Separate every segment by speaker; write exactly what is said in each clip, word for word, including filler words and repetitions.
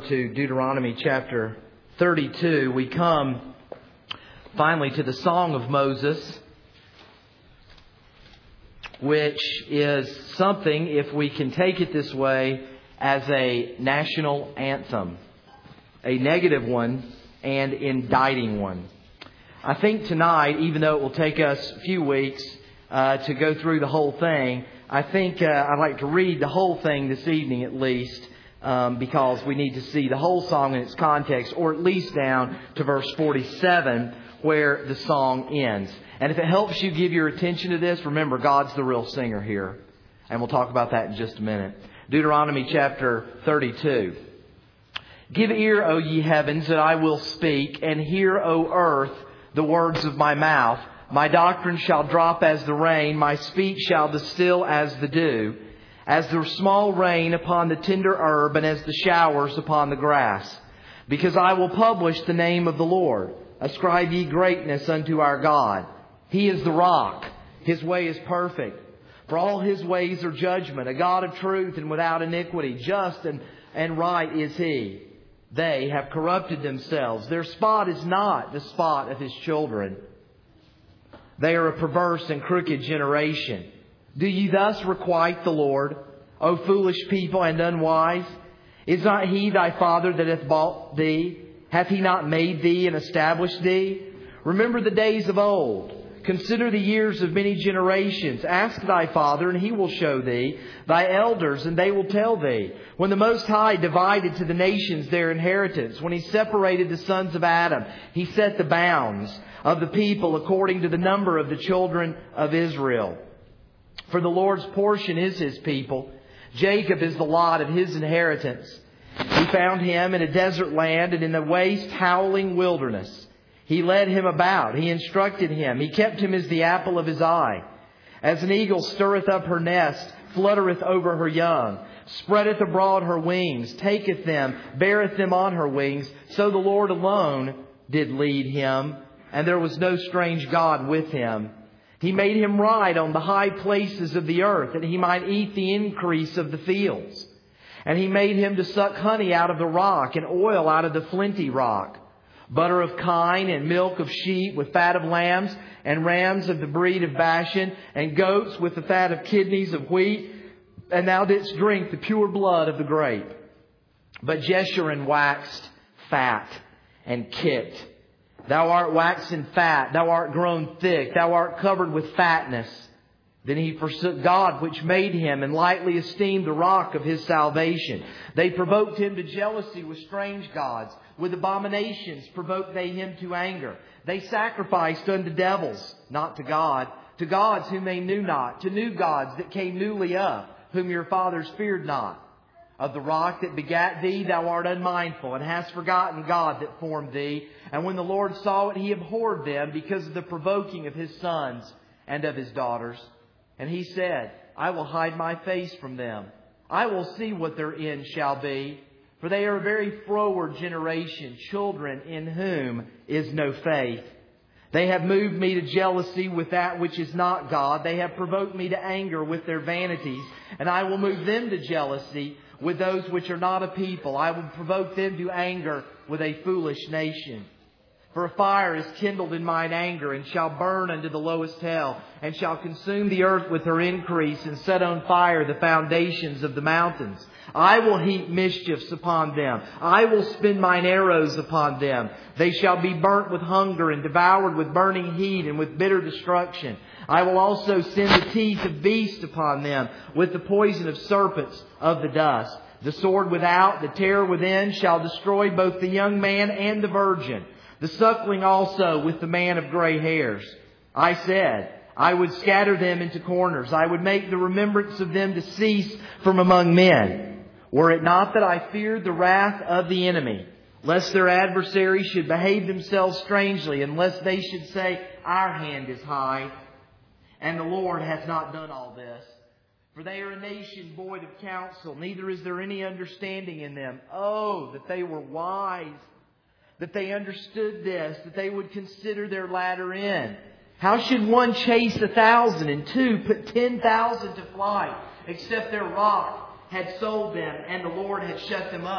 Speaker 1: to Deuteronomy chapter thirty-two, we come finally to the Song of Moses, which is something, if we can take it this way, as a national anthem, a negative one and indicting one. I think tonight, even though it will take us a few weeks uh, to go through the whole thing, I think uh, I'd like to read the whole thing this evening at least, um, because we need to see the whole song in its context, or at least down to verse forty-seven, where the song ends. And if it helps you give your attention to this, remember, God's the real singer here. And we'll talk about that in just a minute. Deuteronomy chapter thirty-two. Give ear, O ye heavens, that I will speak, and hear, O earth, the words of my mouth. My doctrine shall drop as the rain, my speech shall distill as the dew, as the small rain upon the tender herb, and as the showers upon the grass. Because I will publish the name of the Lord. Ascribe ye greatness unto our God. He is the rock. His way is perfect. For all His ways are judgment. A God of truth and without iniquity. Just and, and right is He. They have corrupted themselves. Their spot is not the spot of His children. They are a perverse and crooked generation. Do ye thus requite the Lord, O foolish people and unwise? Is not He thy Father that hath bought thee? Hath He not made thee and established thee? Remember the days of old. Consider the years of many generations. Ask thy father, and he will show thee, thy elders, and they will tell thee. When the Most High divided to the nations their inheritance, when He separated the sons of Adam, He set the bounds of the people according to the number of the children of Israel. For the Lord's portion is His people. Jacob is the lot of His inheritance. He found him in a desert land and in the waste howling wilderness. He led him about. He instructed him. He kept him as the apple of His eye. As an eagle stirreth up her nest, fluttereth over her young, spreadeth abroad her wings, taketh them, beareth them on her wings. So the Lord alone did lead him, and there was no strange God with him. He made him ride on the high places of the earth, that he might eat the increase of the fields. And He made him to suck honey out of the rock, and oil out of the flinty rock. Butter of kine and milk of sheep with fat of lambs and rams of the breed of Bashan and goats with the fat of kidneys of wheat. And thou didst drink the pure blood of the grape. But Jeshurun waxed fat and kicked. Thou art waxen fat, thou art grown thick, thou art covered with fatness. Then he forsook God which made him, and lightly esteemed the rock of his salvation. They provoked him to jealousy with strange gods. With abominations provoked they him to anger. They sacrificed unto devils, not to God, to gods whom they knew not, to new gods that came newly up, whom your fathers feared not. Of the rock that begat thee thou art unmindful, and hast forgotten God that formed thee. And when the Lord saw it, He abhorred them because of the provoking of His sons and of His daughters. And He said, I will hide my face from them. I will see what their end shall be. For they are a very froward generation, children in whom is no faith. They have moved me to jealousy with that which is not God. They have provoked me to anger with their vanities. And I will move them to jealousy with those which are not a people. I will provoke them to anger with a foolish nation. For a fire is kindled in mine anger, and shall burn unto the lowest hell, and shall consume the earth with her increase, and set on fire the foundations of the mountains. I will heap mischiefs upon them. I will spin mine arrows upon them. They shall be burnt with hunger, and devoured with burning heat, and with bitter destruction. I will also send the teeth of beasts upon them, with the poison of serpents of the dust. The sword without, the terror within, shall destroy both the young man and the virgin. The suckling also with the man of gray hairs. I said, I would scatter them into corners. I would make the remembrance of them to cease from among men. Were it not that I feared the wrath of the enemy, lest their adversaries should behave themselves strangely, and lest they should say, our hand is high, and the Lord hath not done all this. For they are a nation void of counsel, neither is there any understanding in them. Oh, that they were wise, that they understood this, that they would consider their latter end. How should one chase a thousand and two put ten thousand to flight, except their rock had sold them and the Lord had shut them up?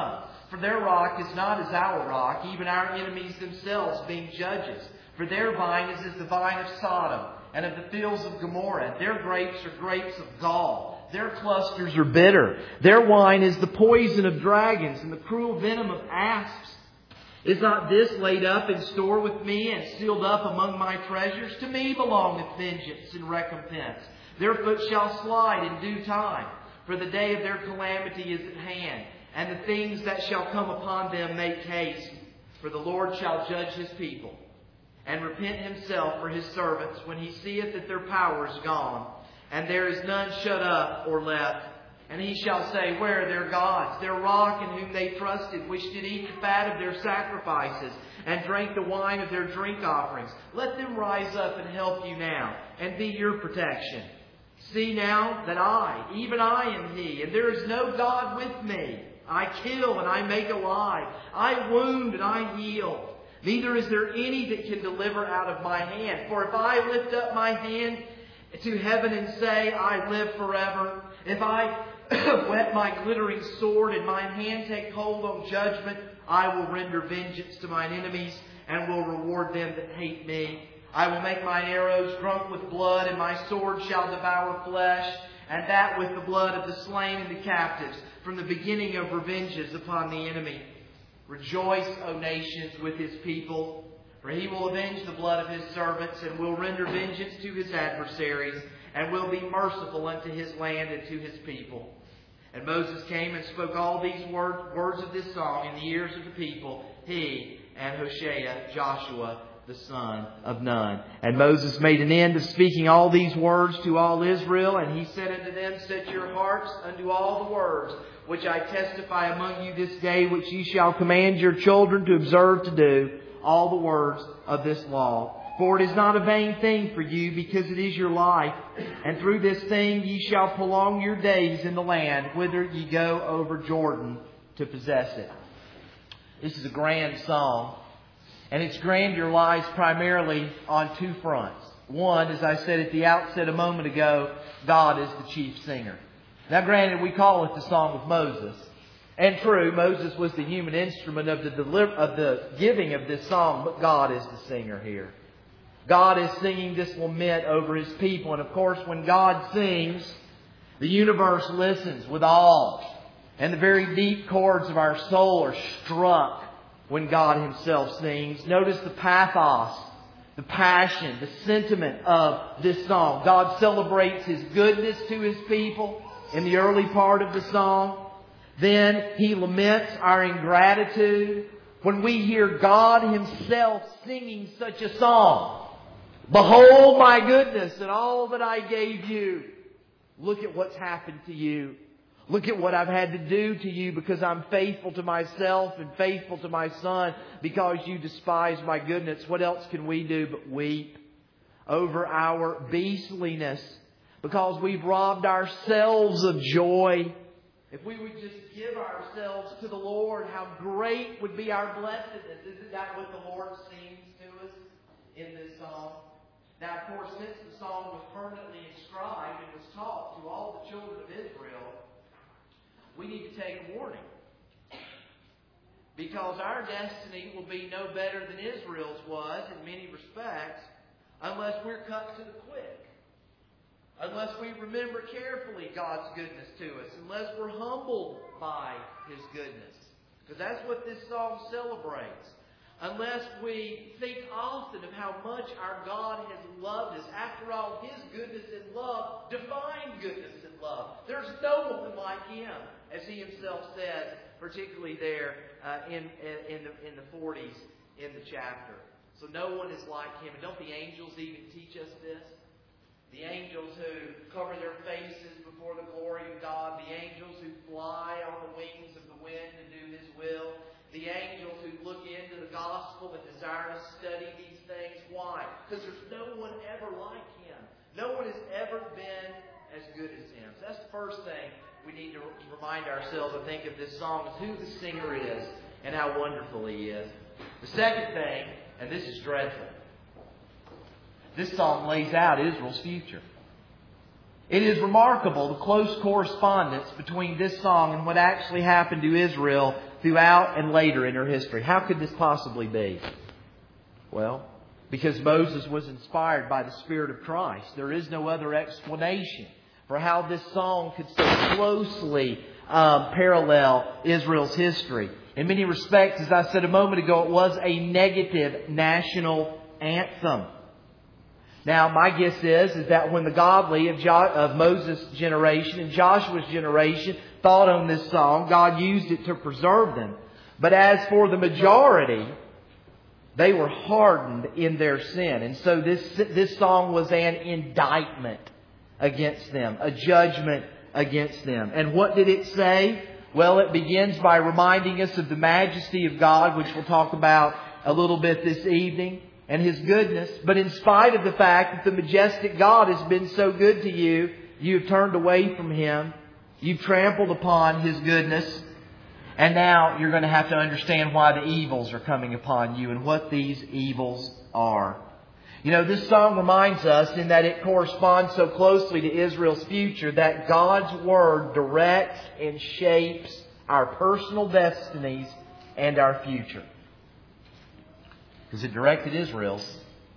Speaker 1: For their rock is not as our rock, even our enemies themselves being judges. For their vine is as the vine of Sodom and of the fields of Gomorrah. Their grapes are grapes of gall. Their clusters are bitter. Their wine is the poison of dragons and the cruel venom of asps. Is not this laid up in store with me and sealed up among my treasures? To me belongeth vengeance and recompense. Their foot shall slide in due time, for the day of their calamity is at hand, and the things that shall come upon them make haste. For the Lord shall judge His people, and repent Himself for His servants, when He seeth that their power is gone, and there is none shut up or left. And He shall say, Where are their gods, their rock in whom they trusted, which did eat the fat of their sacrifices, and drank the wine of their drink offerings? Let them rise up and help you now, and be your protection. See now that I, even I am He, and there is no God with me. I kill and I make alive. I wound and I heal. Neither is there any that can deliver out of my hand. For if I lift up my hand to heaven and say, I live forever, if I whet my glittering sword and mine hand take hold on judgment, I will render vengeance to mine enemies and will reward them that hate me. I will make mine arrows drunk with blood, and my sword shall devour flesh, and that with the blood of the slain and the captives, from the beginning of revenges upon the enemy. Rejoice, O nations, with His people, for He will avenge the blood of His servants, and will render vengeance to His adversaries, and will be merciful unto His land and to His people. And Moses came and spoke all these word, words of this song in the ears of the people, he and Hoshea, Joshua, the son of Nun. And Moses made an end of speaking all these words to all Israel, and he said unto them, Set your hearts unto all the words which I testify among you this day, which ye shall command your children to observe to do, all the words of this law. For it is not a vain thing for you, because it is your life. And through this thing ye shall prolong your days in the land, whither ye go over Jordan to possess it. This is a grand song. And its grandeur lies primarily on two fronts. One, as I said at the outset a moment ago, God is the chief singer. Now granted, we call it the Song of Moses. And true, Moses was the human instrument of the deliver, of the giving of this song, but God is the singer here. God is singing this lament over His people. And of course, when God sings, the universe listens with awe. And the very deep chords of our soul are struck when God Himself sings. Notice the pathos, the passion, the sentiment of this song. God celebrates His goodness to His people in the early part of the song. Then He laments our ingratitude. When we hear God Himself singing such a song, behold my goodness and all that I gave you. Look at what's happened to you. Look at what I've had to do to you, because I'm faithful to myself and faithful to my son, because you despise my goodness. What else can we do but weep over our beastliness, because we've robbed ourselves of joy? If we would just give ourselves to the Lord, how great would be our blessedness. Isn't that what the Lord sings to us in this song? Now, of course, since the song was permanently inscribed and was taught to all the children of Israel, we need to take warning. Because our destiny will be no better than Israel's was in many respects, unless we're cut to the quick. Unless we remember carefully God's goodness to us. Unless we're humbled by His goodness. Because that's what this song celebrates. Unless we think often of how much our God has loved us. After all, His goodness and love define goodness and love. There's no one like Him, as He Himself says, particularly there uh, in, in, the, in the forties in the chapter. So no one is like Him. And don't the angels even teach us this? The angels who cover their faces before the glory of God. The angels who fly on the wings of the wind to do His will. The angels who look into the gospel and desire to study these things. Why? Because there's no one ever like Him. No one has ever been as good as Him. So that's the first thing we need to remind ourselves, I think, of this song, is who the singer is and how wonderful He is. The second thing, and this is dreadful, this song lays out Israel's future. It is remarkable the close correspondence between this song and what actually happened to Israel throughout and later in her history. How could this possibly be? Well, because Moses was inspired by the Spirit of Christ. There is no other explanation for how this song could so closely um, parallel Israel's history. In many respects, as I said a moment ago, it was a negative national anthem. Now, my guess is, is that when the godly of, jo- of Moses' generation and Joshua's generation thought on this song, God used it to preserve them. But as for the majority, they were hardened in their sin. And so this, this song was an indictment against them, a judgment against them. And what did it say? Well, it begins by reminding us of the majesty of God, which we'll talk about a little bit this evening, and His goodness. But in spite of the fact that the majestic God has been so good to you, you've turned away from Him. You've trampled upon His goodness. And now you're going to have to understand why the evils are coming upon you and what these evils are. You know, this song reminds us in that it corresponds so closely to Israel's future that God's Word directs and shapes our personal destinies and our future. Because it directed Israel's.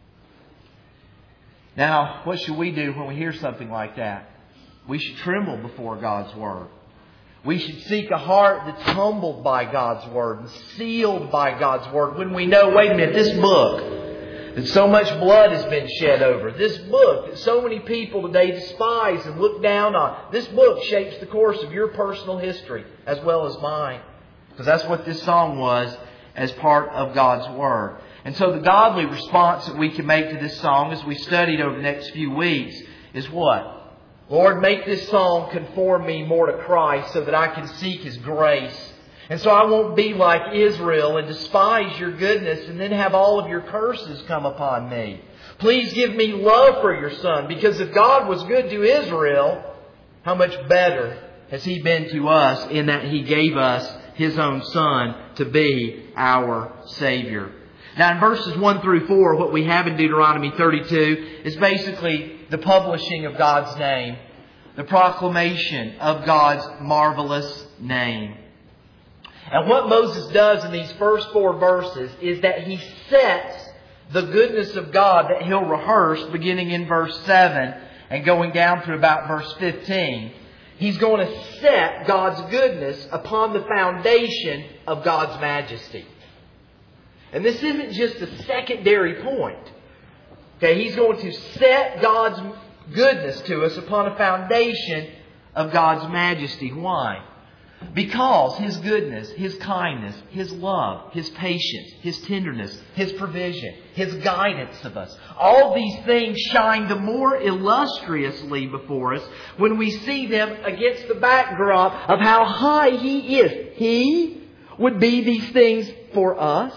Speaker 1: Now, what should we do when we hear something like that? We should tremble before God's Word. We should seek a heart that's humbled by God's Word and sealed by God's Word. When we know, wait a minute, this book that so much blood has been shed over, this book that so many people today despise and look down on, this book shapes the course of your personal history as well as mine. Because that's what this song was as part of God's Word. And so the godly response that we can make to this song as we studied over the next few weeks is what? Lord, make this song conform me more to Christ so that I can seek His grace. And so I won't be like Israel and despise Your goodness and then have all of Your curses come upon me. Please give me love for Your Son, because if God was good to Israel, how much better has He been to us in that He gave us His own Son to be our Savior. Now in verses one through four, what we have in Deuteronomy thirty-two is basically the publishing of God's name, the proclamation of God's marvelous name. And what Moses does in these first four verses is that he sets the goodness of God that he'll rehearse beginning in verse seven and going down to about verse fifteen. He's going to set God's goodness upon the foundation of God's majesty. And this isn't just a secondary point. Okay, He's going to set God's goodness to us upon a foundation of God's majesty. Why? Because His goodness, His kindness, His love, His patience, His tenderness, His provision, His guidance of us, all these things shine the more illustriously before us when we see them against the backdrop of how high He is. He would be these things for us.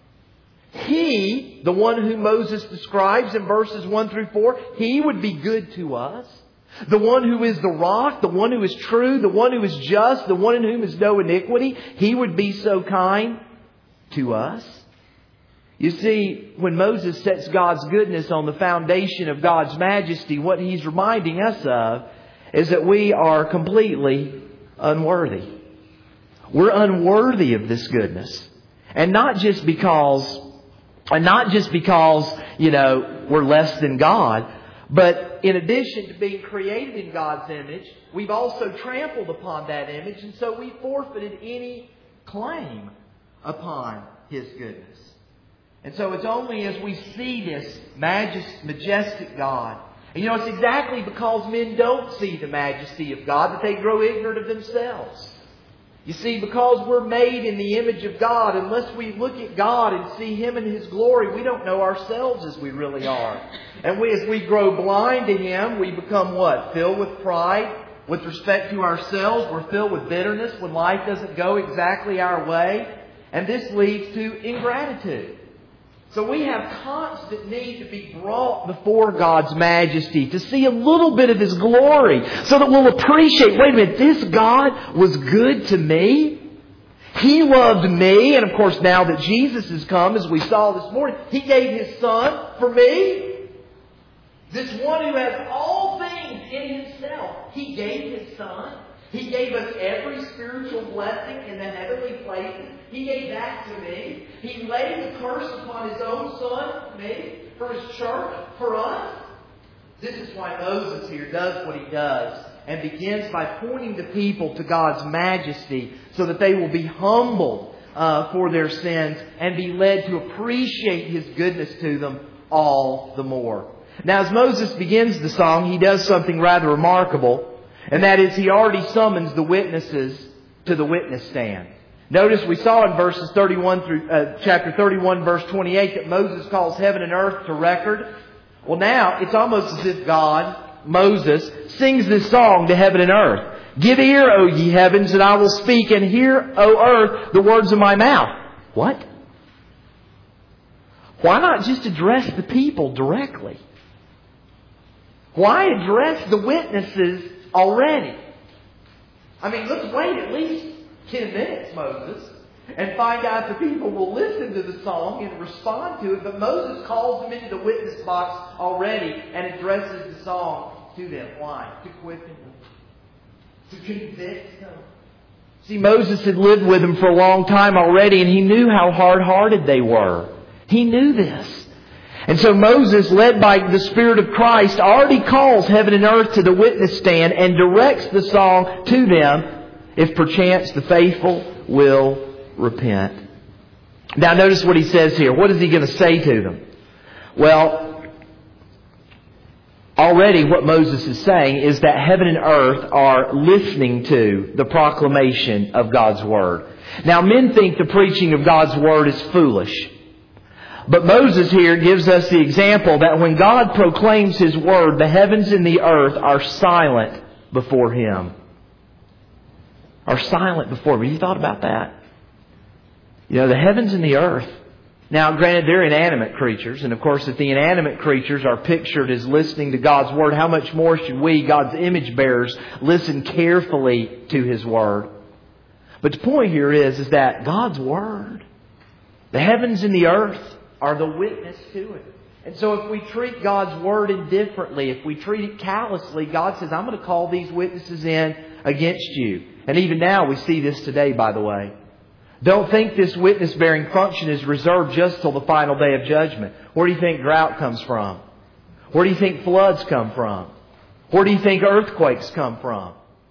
Speaker 1: He, the one whom Moses describes in verses one through four, He would be good to us. The one who is the rock, the one who is true, the one who is just, the one in whom is no iniquity, He would be so kind to us. You see, when Moses sets God's goodness on the foundation of God's majesty, what he's reminding us of is that we are completely unworthy. We're unworthy of this goodness. And not just because, and not just because, you know, we're less than God, but in addition to being created in God's image, we've also trampled upon that image, and so we forfeited any claim upon His goodness. And so it's only as we see this majestic God, and you know, it's exactly because men don't see the majesty of God that they grow ignorant of themselves. You see, because we're made in the image of God, unless we look at God and see Him in His glory, we don't know ourselves as we really are. And we, as we grow blind to Him, we become what? Filled with pride. With respect to ourselves, we're filled with bitterness when life doesn't go exactly our way. And this leads to ingratitude. So we have constant need to be brought before God's majesty, to see a little bit of His glory, so that we'll appreciate, wait a minute, this God was good to me. He loved me. And of course, now that Jesus has come, as we saw this morning, He gave His Son for me. This one who has all things in Himself, He gave His Son. He gave us every spiritual blessing in the heavenly places. He gave that to me. He laid the curse upon His own Son, me, for His church, for us. This is why Moses here does what he does and begins by pointing the people to God's majesty so that they will be humbled uh, for their sins and be led to appreciate His goodness to them all the more. Now, as Moses begins the song, he does something rather remarkable, and that is he already summons the witnesses to the witness stand. Notice we saw in verses thirty-one through uh, chapter thirty-one, verse twenty-eight, that Moses calls heaven and earth to record. Well, now it's almost as if God, Moses, sings this song to heaven and earth. Give ear, O ye heavens, and I will speak, and hear, O earth, the words of my mouth. What? Why not just address the people directly? Why address the witnesses already? I mean, let's wait at least ten minutes, Moses, and find out if the people will listen to the song and respond to it. But Moses calls them into the witness box already and addresses the song to them. Why? To quicken them. To convict them. See, Moses had lived with them for a long time already, and he knew how hard-hearted they were. He knew this. And so Moses, led by the Spirit of Christ, already calls heaven and earth to the witness stand and directs the song to them, if perchance the faithful will repent. Now notice what he says here. What is he going to say to them? Well, already what Moses is saying is that heaven and earth are listening to the proclamation of God's Word. Now, men think the preaching of God's Word is foolish. But Moses here gives us the example that when God proclaims His Word, the heavens and the earth are silent before Him. Are silent before Him. Have you thought about that? You know, the heavens and the earth. Now, granted, they're inanimate creatures. And of course, if the inanimate creatures are pictured as listening to God's Word, how much more should we, God's image bearers, listen carefully to His Word? But the point here is, is that God's Word, the heavens and the earth, are the witness to it. And so if we treat God's Word indifferently, if we treat it callously, God says, I'm going to call these witnesses in against you. And even now we see this today, by the way. Don't think this witness-bearing function is reserved just till the final day of judgment. Where do you think drought comes from? Where do you think floods come from? Where do you think earthquakes come from?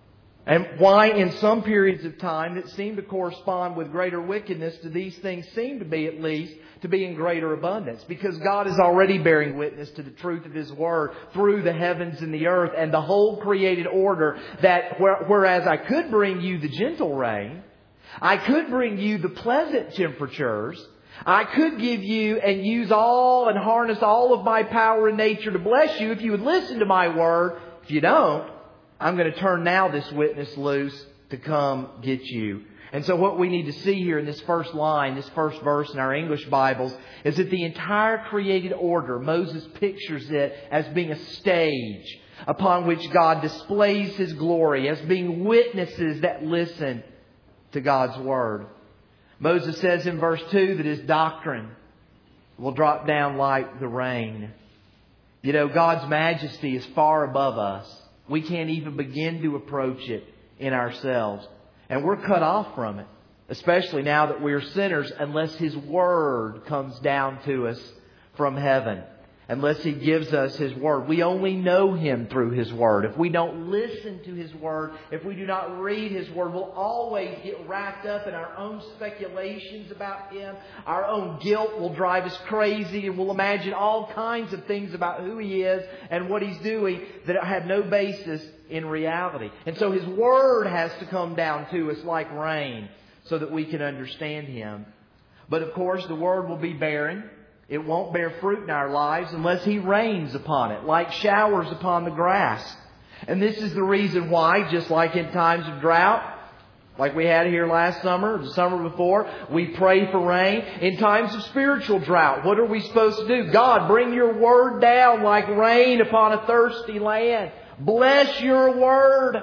Speaker 1: And why in some periods of time that seem to correspond with greater wickedness do these things seem to be, at least, to be in greater abundance? Because God is already bearing witness to the truth of His Word through the heavens and the earth and the whole created order, that whereas I could bring you the gentle rain, I could bring you the pleasant temperatures, I could give you and use all and harness all of my power and nature to bless you if you would listen to my Word. If you don't, I'm going to turn now this witness loose to come get you. And so what we need to see here in this first line, this first verse in our English Bibles, is that the entire created order, Moses pictures it as being a stage upon which God displays His glory, as being witnesses that listen to God's Word. Moses says in verse two that His doctrine will drop down like the rain. You know, God's majesty is far above us. We can't even begin to approach it in ourselves. And we're cut off from it, especially now that we're sinners, unless His Word comes down to us from heaven. Unless He gives us His Word. We only know Him through His Word. If we don't listen to His Word, if we do not read His Word, we'll always get wrapped up in our own speculations about Him. Our own guilt will drive us crazy, and we'll imagine all kinds of things about who He is and what He's doing that have no basis in reality. And so His Word has to come down to us like rain so that we can understand Him. But of course, the Word will be barren. It won't bear fruit in our lives unless He rains upon it, like showers upon the grass. And this is the reason why, just like in times of drought, like we had here last summer, the summer before, we pray for rain. In times of spiritual drought, what are we supposed to do? God, bring Your Word down like rain upon a thirsty land. Bless Your Word.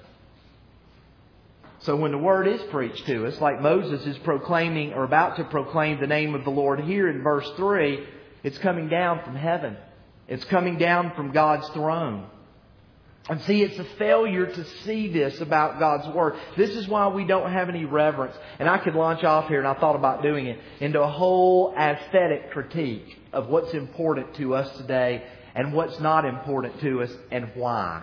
Speaker 1: So when the Word is preached to us, like Moses is proclaiming or about to proclaim the name of the Lord here in verse three, it's coming down from heaven. It's coming down from God's throne. And see, it's a failure to see this about God's Word. This is why we don't have any reverence. And I could launch off here, and I thought about doing it, into a whole aesthetic critique of what's important to us today and what's not important to us and why.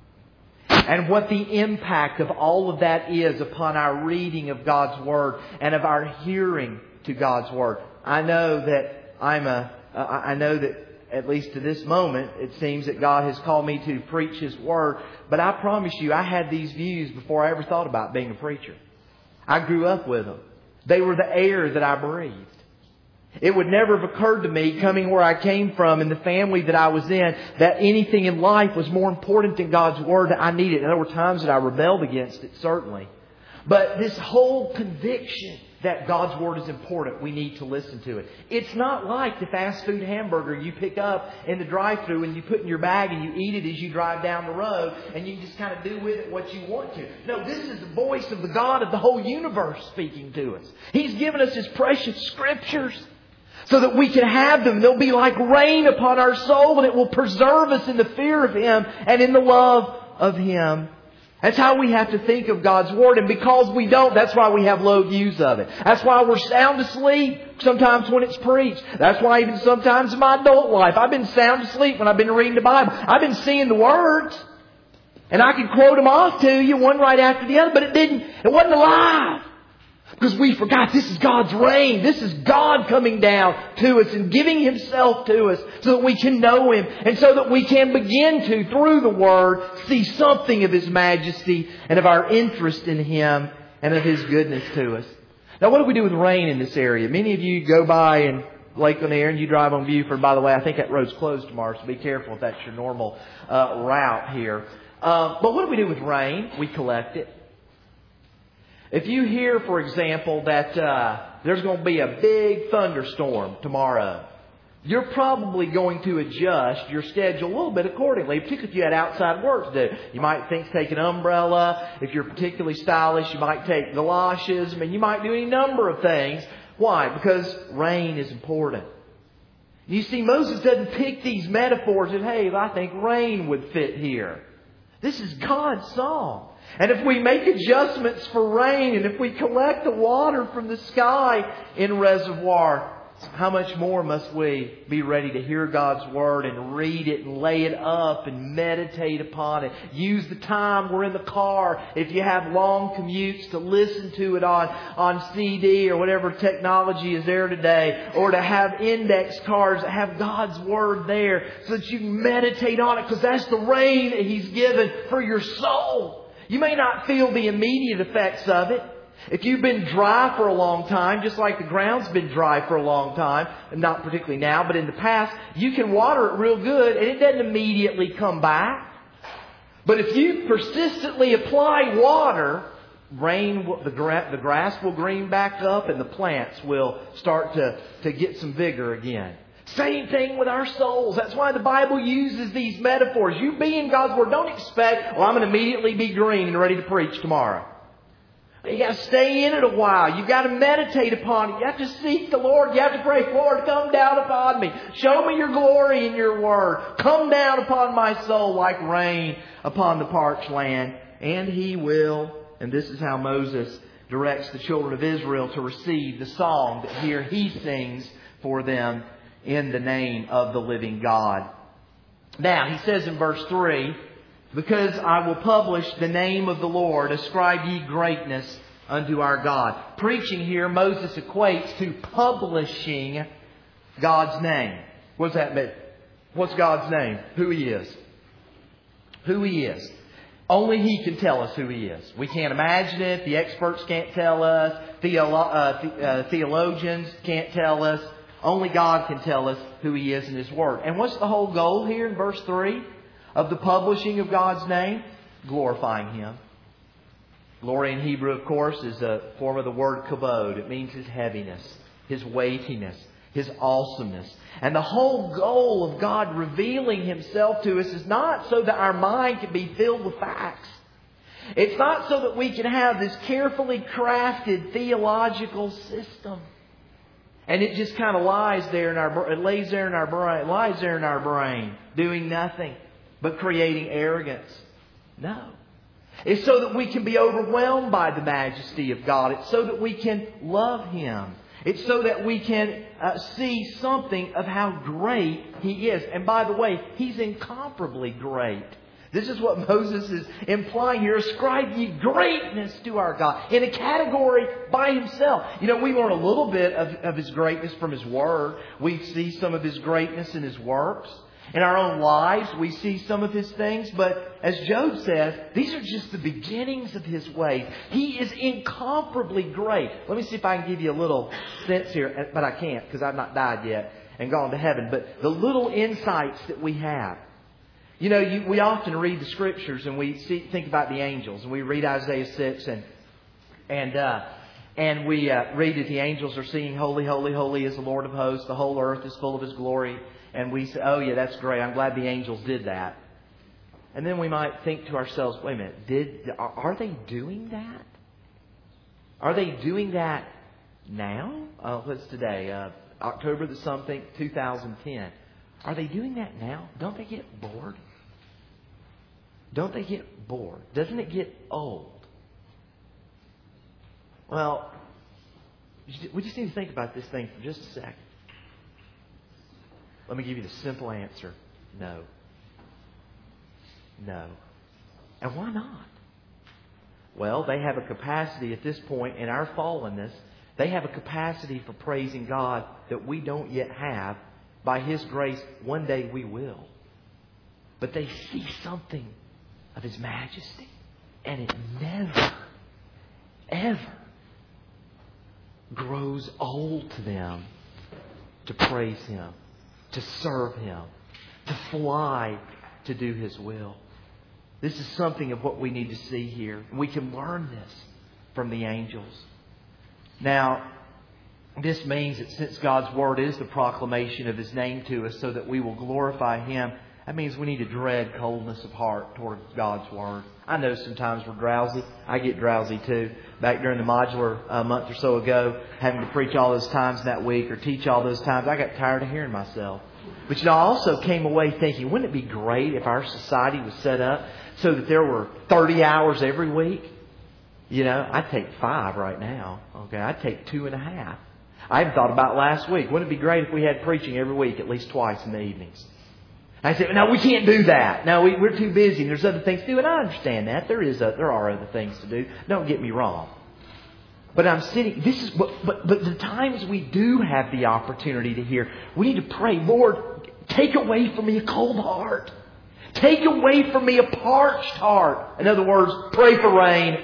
Speaker 1: And what the impact of all of that is upon our reading of God's Word and of our hearing to God's Word. I know that I'm a, I know that at least to this moment, it seems that God has called me to preach His Word. But I promise you, I had these views before I ever thought about being a preacher. I grew up with them. They were the air that I breathed. It would never have occurred to me, coming where I came from and the family that I was in, that anything in life was more important than God's Word that I needed. And there were times that I rebelled against it, certainly. But this whole conviction that God's Word is important, we need to listen to it. It's not like the fast food hamburger you pick up in the drive-thru and you put in your bag and you eat it as you drive down the road and you just kind of do with it what you want to. No, this is the voice of the God of the whole universe speaking to us. He's given us His precious Scriptures so that we can have them. They'll be like rain upon our soul, and it will preserve us in the fear of Him and in the love of Him. That's how we have to think of God's Word. And because we don't, that's why we have low views of it. That's why we're sound asleep sometimes when it's preached. That's why even sometimes in my adult life, I've been sound asleep when I've been reading the Bible. I've been seeing the words. And I can quote them off to you, one right after the other, but it didn't, it wasn't alive. Because we forgot this is God's reign. This is God coming down to us and giving Himself to us so that we can know Him. And so that we can begin to, through the Word, see something of His majesty and of our interest in Him and of His goodness to us. Now, what do we do with rain in this area? Many of you go by in Lake Lanier and you drive on Buford. By the way, I think that road's closed tomorrow, so be careful if that's your normal uh, route here. Uh, but what do we do with rain? We collect it. If you hear, for example, that uh, there's going to be a big thunderstorm tomorrow, you're probably going to adjust your schedule a little bit accordingly, particularly if you had outside work to do. You might think take an umbrella. If you're particularly stylish, you might take galoshes. I mean, you might do any number of things. Why? Because rain is important. You see, Moses doesn't pick these metaphors and, hey, I think rain would fit here. This is God's song. And if we make adjustments for rain, and if we collect the water from the sky in reservoir, how much more must we be ready to hear God's Word and read it and lay it up and meditate upon it. Use the time we're in the car, if you have long commutes, to listen to it on, on C D or whatever technology is there today. Or to have index cards that have God's Word there so that you can meditate on it, because that's the rain that He's given for your soul. You may not feel the immediate effects of it. If you've been dry for a long time, just like the ground's been dry for a long time, not particularly now, but in the past, you can water it real good and it doesn't immediately come back. But if you persistently apply water, rain, the, gra- the grass will green back up and the plants will start to, to get some vigor again. Same thing with our souls. That's why the Bible uses these metaphors. You be in God's Word. Don't expect, well, I'm going to immediately be green and ready to preach tomorrow. You got to stay in it a while. You've got to meditate upon it. You have to seek the Lord. You have to pray, Lord, come down upon me. Show me your glory in your Word. Come down upon my soul like rain upon the parched land. And He will. And this is how Moses directs the children of Israel to receive the song that here He sings for them in the name of the living God. Now, he says in verse three, because I will publish the name of the Lord, ascribe ye greatness unto our God. Preaching here, Moses equates to publishing God's name. What does that mean? What's God's name? Who He is. Who He is. Only He can tell us who He is. We can't imagine it. The experts can't tell us. Theolo- uh, the, uh, theologians can't tell us. Only God can tell us who He is in His Word. And what's the whole goal here in verse three of the publishing of God's name? Glorifying Him. Glory in Hebrew, of course, is a form of the word kabod. It means His heaviness, His weightiness, His awesomeness. And the whole goal of God revealing Himself to us is not so that our mind can be filled with facts. It's not so that we can have this carefully crafted theological system. And it just kind of lies there in our, it lays there in our brain, lies there in our brain, doing nothing but creating arrogance No. It's so that we can be overwhelmed by the majesty of God. It's so that we can love Him. It's so that we can uh, see something of how great He is. And by the way, He's incomparably great. This is what Moses is implying here. Ascribe ye greatness to our God. In a category by Himself. You know, we learn a little bit of, of His greatness from His Word. We see some of His greatness in His works. In our own lives, we see some of His things. But as Job says, these are just the beginnings of His ways. He is incomparably great. Let me see if I can give you a little sense here. But I can't because I've not died yet and gone to heaven. But the little insights that we have. You know, you, we often read the Scriptures and we see, think about the angels. And we read Isaiah six and and uh, and we uh, read that the angels are singing, Holy, holy, holy is the Lord of hosts. The whole earth is full of His glory. And we say, oh yeah, that's great. I'm glad the angels did that. And then we might think to ourselves, wait a minute, did are, are they doing that? Are they doing that now? Uh, what's today? Uh, October the something, two thousand ten. Are they doing that now? Don't they get bored? Don't they get bored? Doesn't it get old? Well, we just need to think about this thing for just a second. Let me give you the simple answer. No. No. And why not? Well, they have a capacity at this point in our fallenness. They have a capacity for praising God that we don't yet have. By His grace, one day we will. But they see something of His majesty. And it never, ever grows old to them to praise Him, to serve Him, to fly to do His will. This is something of what we need to see here. We can learn this from the angels. Now, this means that since God's Word is the proclamation of His name to us so that we will glorify Him, that means we need to dread coldness of heart toward God's Word. I know sometimes we're drowsy. I get drowsy too. Back during the modular a month or so ago, having to preach all those times that week or teach all those times, I got tired of hearing myself. But you know, I also came away thinking, wouldn't it be great if our society was set up so that there were thirty hours every week? You know, I'd take five right now. Okay, I'd take two and a half. I even thought about last week. Wouldn't it be great if we had preaching every week, at least twice in the evenings? I said, no, we can't do that. No, we, we're too busy. And there's other things to do. And I understand that. There is a, there are other things to do. Don't get me wrong. But I'm sitting, this is, but, but, but the times we do have the opportunity to hear, we need to pray, Lord, take away from me a cold heart. Take away from me a parched heart. In other words, pray for rain.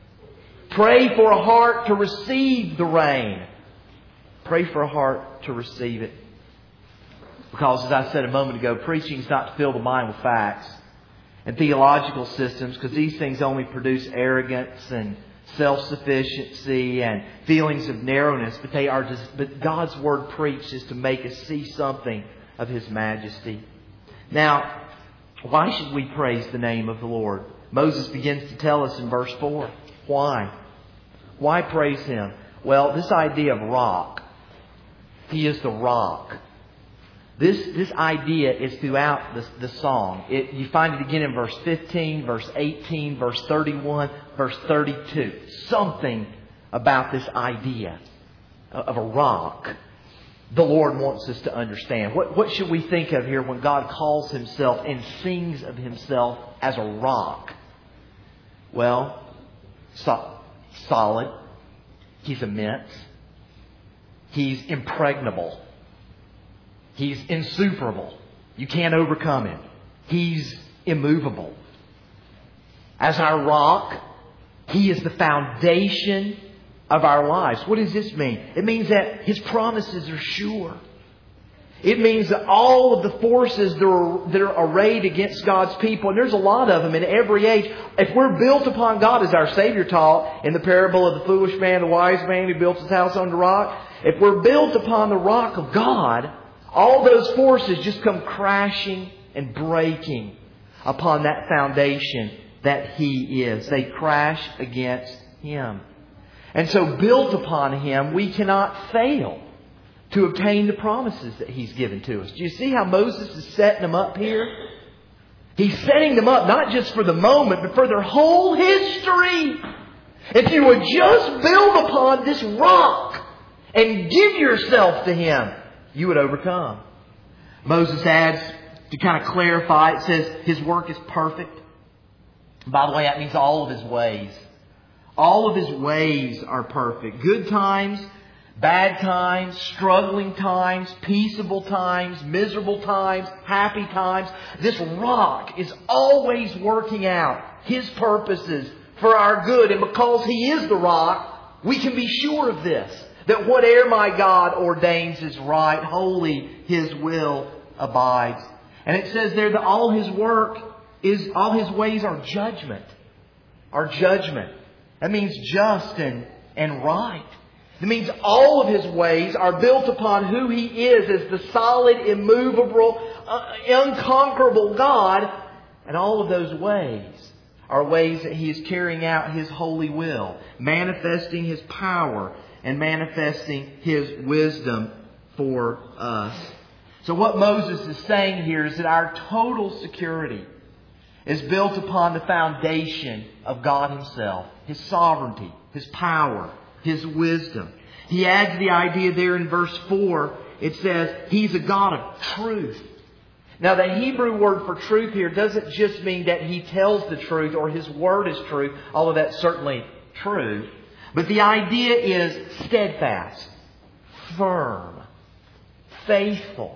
Speaker 1: Pray for a heart to receive the rain. Pray for a heart to receive it. Because, as I said a moment ago, preaching is not to fill the mind with facts and theological systems, because these things only produce arrogance and self-sufficiency and feelings of narrowness. But they are just, but God's Word preached is to make us see something of His majesty. Now, why should we praise the name of the Lord? Moses begins to tell us in verse four. Why? Why praise Him? Well, this idea of rock. He is the rock. This this idea is throughout the, the song. It, you find it again in verse fifteen, verse eighteen, verse thirty-one, verse thirty-two. Something about this idea of a rock the Lord wants us to understand. What, what should we think of here when God calls Himself and sings of Himself as a rock? Well, so, solid. He's immense. He's impregnable. He's insuperable. You can't overcome Him. He's immovable. As our rock, He is the foundation of our lives. What does this mean? It means that His promises are sure. It means that all of the forces that are, that are arrayed against God's people, and there's a lot of them in every age, if we're built upon God, as our Savior taught in the parable of the foolish man, the wise man who built his house on the rock, if we're built upon the rock of God, all those forces just come crashing and breaking upon that foundation that He is. They crash against Him. And so built upon Him, we cannot fail to obtain the promises that He's given to us. Do you see how Moses is setting them up here? He's setting them up not just for the moment, but for their whole history. If you would just build upon this rock and give yourself to Him, you would overcome. Moses adds, to kind of clarify, it says His work is perfect. By the way, that means all of His ways. All of His ways are perfect. Good times, bad times, struggling times, peaceable times, miserable times, happy times. This rock is always working out His purposes for our good. And because He is the rock, we can be sure of this. That whatever my God ordains is right, holy, His will abides. And it says there that all His work is, all His ways are judgment. Are judgment. That means just and, and right. It means all of His ways are built upon who He is as the solid, immovable, uh, unconquerable God. And all of those ways are ways that He is carrying out His holy will, manifesting His power and manifesting His wisdom for us. So what Moses is saying here is that our total security is built upon the foundation of God Himself, His sovereignty, His power, His wisdom. He adds the idea there in verse four. It says He's a God of truth. Now the Hebrew word for truth here doesn't just mean that He tells the truth or His word is truth, although that's certainly true. But the idea is steadfast, firm, faithful.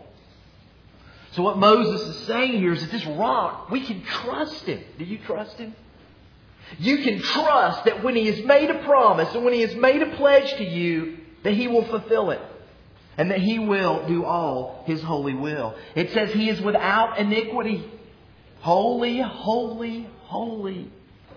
Speaker 1: So what Moses is saying here is that this rock, we can trust Him. Do you trust Him? You can trust that when He has made a promise and when He has made a pledge to you, that He will fulfill it. And that He will do all His holy will. It says He is without iniquity. Holy, holy, holy.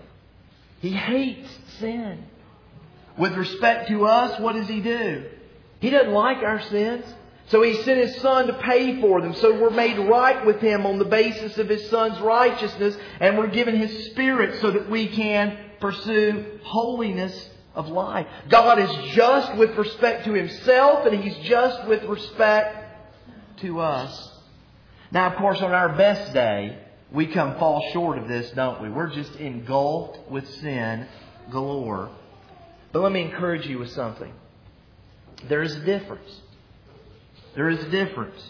Speaker 1: He hates sin. With respect to us, what does He do? He doesn't like our sins. So He sent His Son to pay for them. So we're made right with Him on the basis of His Son's righteousness. And we're given His Spirit so that we can pursue holiness of life. God is just with respect to Himself, and He's just with respect to us. Now, of course, on our best day, we come fall short of this, don't we? We're just engulfed with sin galore. But let me encourage you with something. There is a difference. There is a difference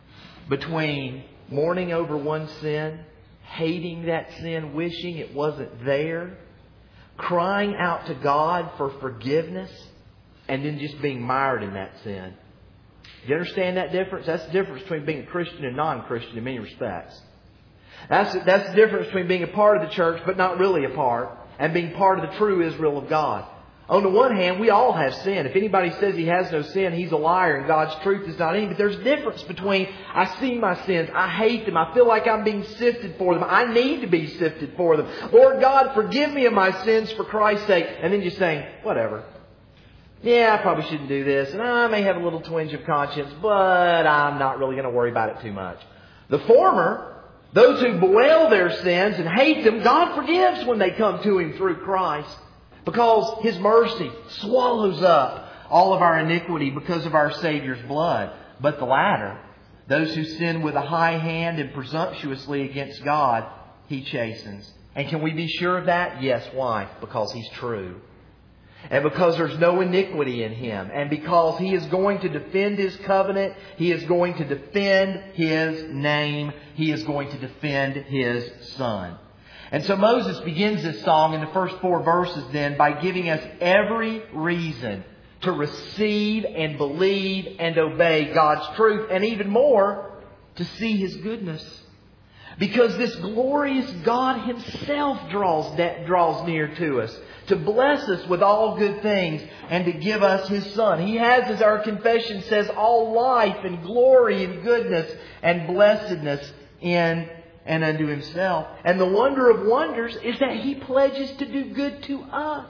Speaker 1: between mourning over one sin, hating that sin, wishing it wasn't there, crying out to God for forgiveness, and then just being mired in that sin. Do you understand that difference? That's the difference between being a Christian and non-Christian in many respects. That's, that's the difference between being a part of the church but not really a part, and being part of the true Israel of God. On the one hand, we all have sin. If anybody says he has no sin, he's a liar and God's truth is not in him. But there's a difference between I see my sins, I hate them, I feel like I'm being sifted for them, I need to be sifted for them. Lord God, forgive me of my sins for Christ's sake. And then just saying, whatever. Yeah, I probably shouldn't do this. And I may have a little twinge of conscience, but I'm not really going to worry about it too much. The former, those who bewail their sins and hate them, God forgives when they come to Him through Christ. Because His mercy swallows up all of our iniquity because of our Savior's blood. But the latter, those who sin with a high hand and presumptuously against God, He chastens. And can we be sure of that? Yes. Why? Because He's true. And because there's no iniquity in Him. And because He is going to defend His covenant. He is going to defend His name. He is going to defend His Son. And so Moses begins this song in the first four verses then by giving us every reason to receive and believe and obey God's truth. And even more, to see His goodness. Because this glorious God Himself draws, draws near to us. To bless us with all good things and to give us His Son. He has, as our confession says, all life and glory and goodness and blessedness in and unto Himself. And the wonder of wonders is that He pledges to do good to us.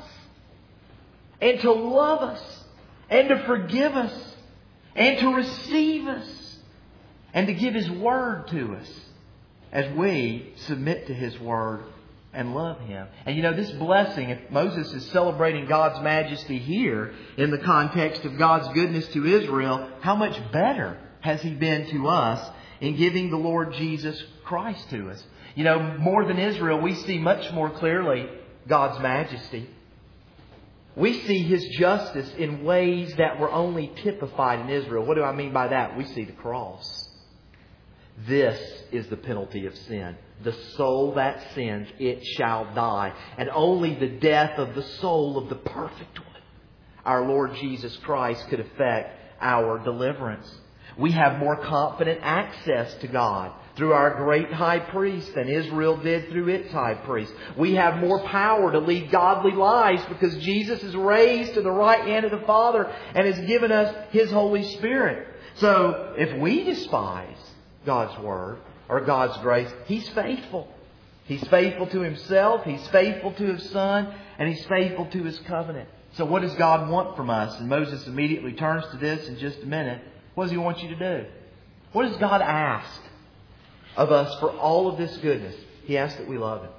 Speaker 1: And to love us. And to forgive us. And to receive us. And to give His Word to us. As we submit to His Word and love Him. And you know, this blessing, if Moses is celebrating God's majesty here in the context of God's goodness to Israel, how much better has He been to us in giving the Lord Jesus Christ to us. You know, more than Israel, we see much more clearly God's majesty. We see His justice in ways that were only typified in Israel. What do I mean by that? We see the cross. This is the penalty of sin. The soul that sins, it shall die. And only the death of the soul of the perfect one, our Lord Jesus Christ, could effect our deliverance. We have more confident access to God through our great high priest than Israel did through its high priest. We have more power to lead godly lives because Jesus is raised to the right hand of the Father and has given us His Holy Spirit. So if we despise God's Word or God's grace, He's faithful. He's faithful to Himself, He's faithful to His Son, and He's faithful to His covenant. So what does God want from us? And Moses immediately turns to this in just a minute. What does He want you to do? What does God ask of us for all of this goodness? He asks that we love Him.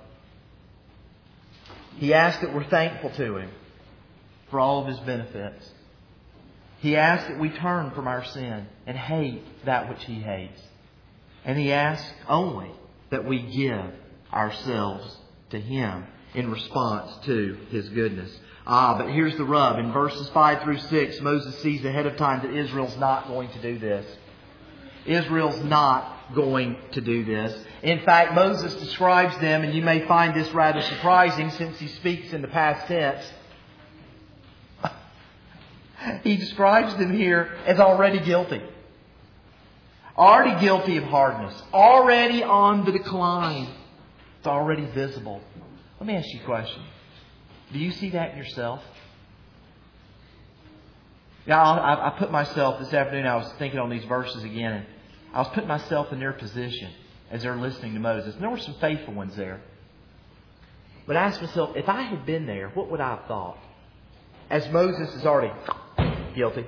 Speaker 1: He asks that we're thankful to Him for all of His benefits. He asks that we turn from our sin and hate that which He hates. And He asks only that we give ourselves to Him in response to His goodness. Ah, but here's the rub. In verses five through six, Moses sees ahead of time that Israel's not going to do this. Israel's not going to do this. In fact, Moses describes them, and you may find this rather surprising since he speaks in the past tense. He describes them here as already guilty. Already guilty of hardness. Already on the decline. It's already visible. Let me ask you a question. Do you see that in yourself? Now, I, I put myself, this afternoon I was thinking on these verses again, and I was putting myself in their position as they're listening to Moses. And there were some faithful ones there. But I asked myself, if I had been there, what would I have thought? As Moses is already guilty.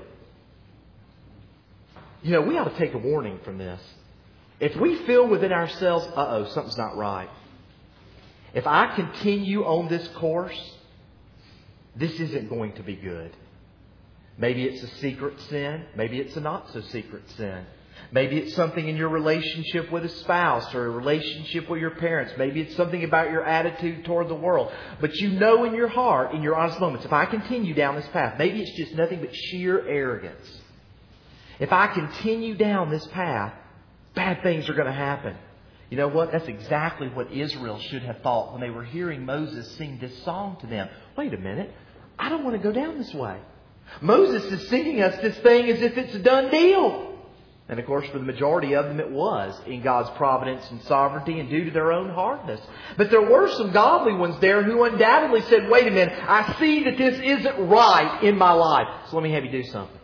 Speaker 1: You know, we ought to take a warning from this. If we feel within ourselves, uh-oh, something's not right. If I continue on this course, this isn't going to be good. Maybe it's a secret sin. Maybe it's a not so secret sin. Maybe it's something in your relationship with a spouse or a relationship with your parents. Maybe it's something about your attitude toward the world. But you know in your heart, in your honest moments, if I continue down this path, maybe it's just nothing but sheer arrogance. If I continue down this path, bad things are going to happen. You know what? That's exactly what Israel should have thought when they were hearing Moses sing this song to them. Wait a minute. I don't want to go down this way. Moses is singing us this thing as if it's a done deal. And of course, for the majority of them, it was in God's providence and sovereignty and due to their own hardness. But there were some godly ones there who undoubtedly said, wait a minute, I see that this isn't right in my life. So let me have you do something.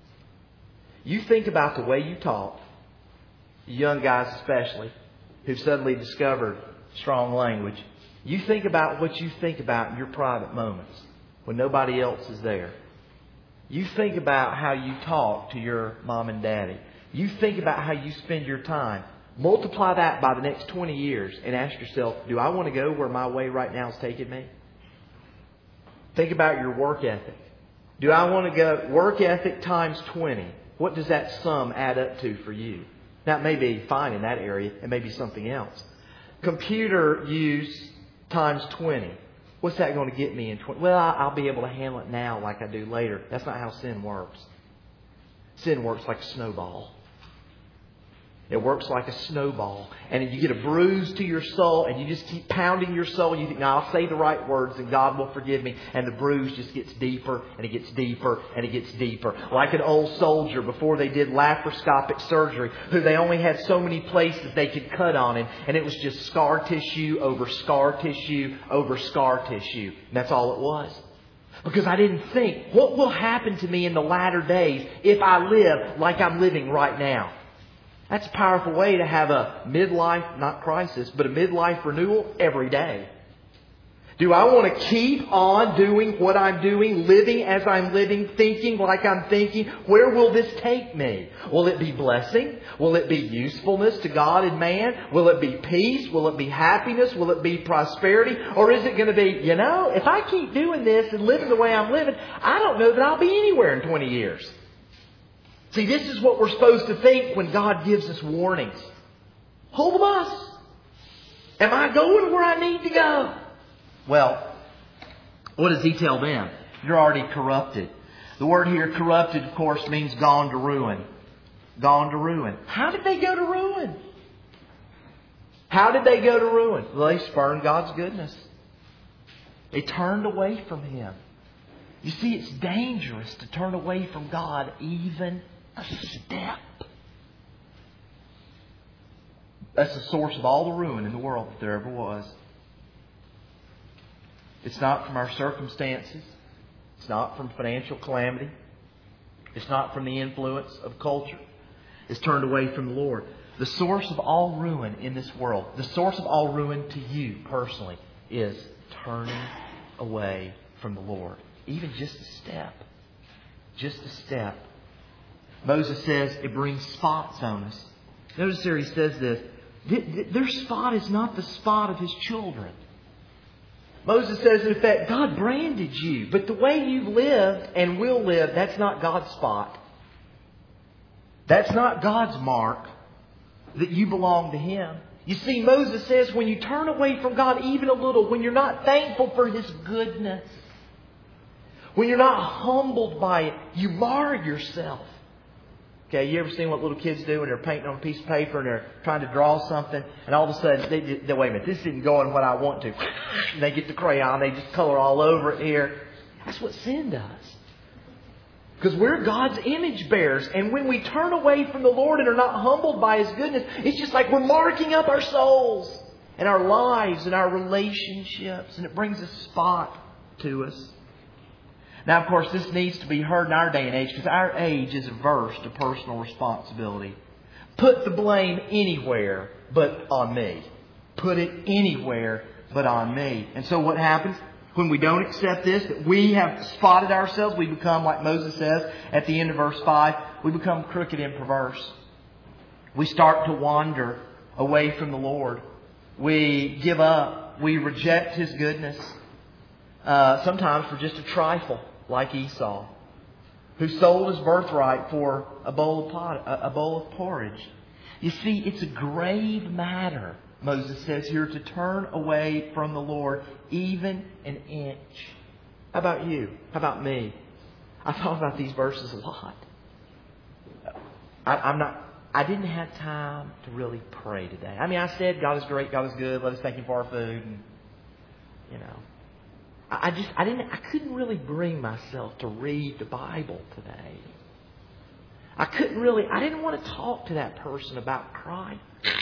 Speaker 1: You think about the way you talk, young guys especially, who've suddenly discovered strong language. You think about what you think about in your private moments when nobody else is there. You think about how you talk to your mom and daddy. You think about how you spend your time. Multiply that by the next twenty years and ask yourself, do I want to go where my way right now is taking me? Think about your work ethic. Do I want to go work ethic times twenty? What does that sum add up to for you? Now, it may be fine in that area. It may be something else. Computer use times twenty. What's that going to get me in twenty? Well, I'll be able to handle it now like I do later. That's not how sin works. Sin works like a snowball. It works like a snowball. And you get a bruise to your soul and you just keep pounding your soul. You think, no, I'll say the right words and God will forgive me. And the bruise just gets deeper and it gets deeper and it gets deeper. Like an old soldier before they did laparoscopic surgery, who they only had so many places they could cut on him. And it was just scar tissue over scar tissue over scar tissue. And that's all it was. Because I didn't think, what will happen to me in the latter days if I live like I'm living right now? That's a powerful way to have a midlife, not crisis, but a midlife renewal every day. Do I want to keep on doing what I'm doing, living as I'm living, thinking like I'm thinking? Where will this take me? Will it be blessing? Will it be usefulness to God and man? Will it be peace? Will it be happiness? Will it be prosperity? Or is it going to be, you know, if I keep doing this and living the way I'm living, I don't know that I'll be anywhere in twenty years. See, this is what we're supposed to think when God gives us warnings. Hold the bus. Am I going where I need to go? Well, what does He tell them? You're already corrupted. The word here, corrupted, of course, means gone to ruin. Gone to ruin. How did they go to ruin? How did they go to ruin? Well, they spurned God's goodness. They turned away from Him. You see, it's dangerous to turn away from God even a step. That's the source of all the ruin in the world that there ever was. It's not from our circumstances. It's not from financial calamity. It's not from the influence of culture. It's turned away from the Lord. The source of all ruin in this world, the source of all ruin to you personally, is turning away from the Lord. Even just a step. Just a step. Moses says it brings spots on us. Notice there he says this. Their spot is not the spot of His children. Moses says, in effect, God branded you. But the way you've lived and will live, that's not God's spot. That's not God's mark that you belong to Him. You see, Moses says when you turn away from God even a little, when you're not thankful for His goodness, when you're not humbled by it, you mar yourself. Okay, you ever seen what little kids do when they're painting on a piece of paper and they're trying to draw something, and all of a sudden, they, they wait a minute, this isn't going what I want to. And they get the crayon, they just color all over it here. That's what sin does. Because we're God's image bearers. And when we turn away from the Lord and are not humbled by His goodness, it's just like we're marking up our souls and our lives and our relationships. And it brings a spot to us. Now, of course, this needs to be heard in our day and age because our age is averse to personal responsibility. Put the blame anywhere but on me. Put it anywhere but on me. And so what happens? When we don't accept this, that we have spotted ourselves, we become, like Moses says at the end of verse five, we become crooked and perverse. We start to wander away from the Lord. We give up. We reject His goodness. Uh, sometimes for just a trifle, like Esau, who sold his birthright for a bowl of pot, a bowl of porridge. You see, it's a grave matter, Moses says here, to turn away from the Lord even an inch. How about you? How about me? I thought about these verses a lot. I, I'm not. I didn't have time to really pray today. I mean, I said God is great, God is good. Let us thank Him for our food, and you know. I just, I didn't, I couldn't really bring myself to read the Bible today. I couldn't really, I didn't want to talk to that person about Christ.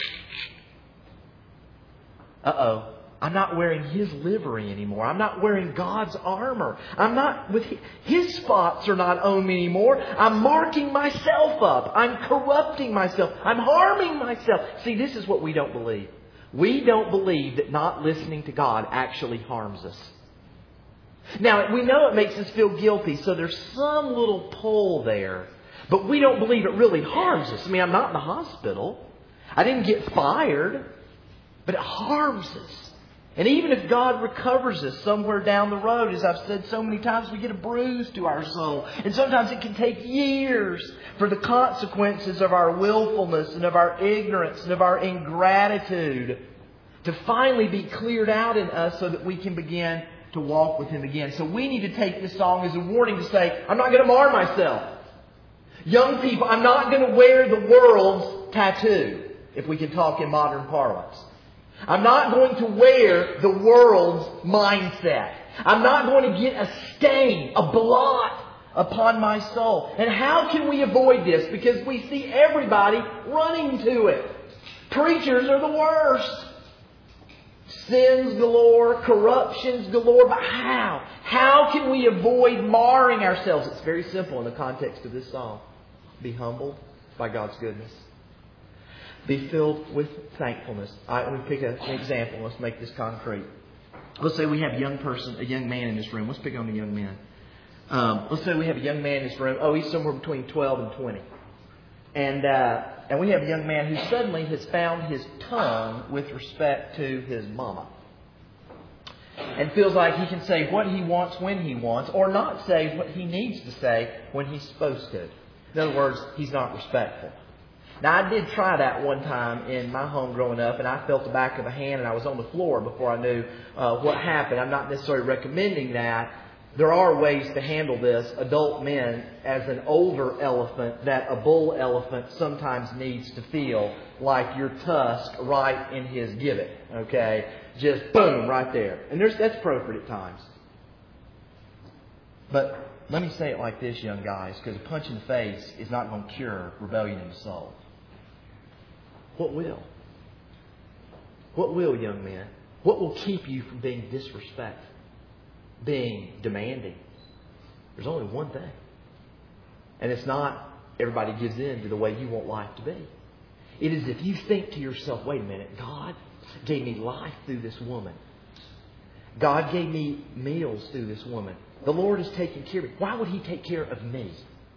Speaker 1: Uh-oh. I'm not wearing His livery anymore. I'm not wearing God's armor. I'm not with His, His spots are not on me anymore. I'm marking myself up. I'm corrupting myself. I'm harming myself. See, this is what we don't believe. We don't believe that not listening to God actually harms us. Now, we know it makes us feel guilty, so there's some little pull there. But we don't believe it really harms us. I mean, I'm not in the hospital. I didn't get fired. But it harms us. And even if God recovers us somewhere down the road, as I've said so many times, we get a bruise to our soul. And sometimes it can take years for the consequences of our willfulness and of our ignorance and of our ingratitude to finally be cleared out in us so that we can begin to walk with Him again. So we need to take this song as a warning to say, I'm not going to mar myself. Young people, I'm not going to wear the world's tattoo, if we can talk in modern parlance. I'm not going to wear the world's mindset. I'm not going to get a stain, a blot upon my soul. And how can we avoid this? Because we see everybody running to it. Preachers are the worst. Sins galore, corruptions galore. But how? How can we avoid marring ourselves? It's very simple in the context of this song. Be humbled by God's goodness. Be filled with thankfulness. I, let me pick a, an example. Let's make this concrete. Let's say we have a young person, a young man in this room. Let's pick on the young man. Um, let's say we have a young man in this room. Oh, he's somewhere between twelve and twenty. And uh, and we have a young man who suddenly has found his tongue with respect to his mama. And feels like he can say what he wants when he wants, or not say what he needs to say when he's supposed to. In other words, he's not respectful. Now, I did try that one time in my home growing up, and I felt the back of a hand, and I was on the floor before I knew uh, what happened. I'm not necessarily recommending that. There are ways to handle this, adult men, as an older elephant that a bull elephant sometimes needs to feel like your tusk right in his gibbet. Okay? Just boom, right there. And there's that's appropriate at times. But let me say it like this, young guys, because a punch in the face is not going to cure rebellion in the soul. What will? What will, young men? What will keep you from being disrespectful? Being demanding? There's only one thing. And it's not everybody gives in to the way you want life to be. It is if you think to yourself, wait a minute, God gave me life through this woman. God gave me meals through this woman. The Lord is taking care of me. Why would He take care of me?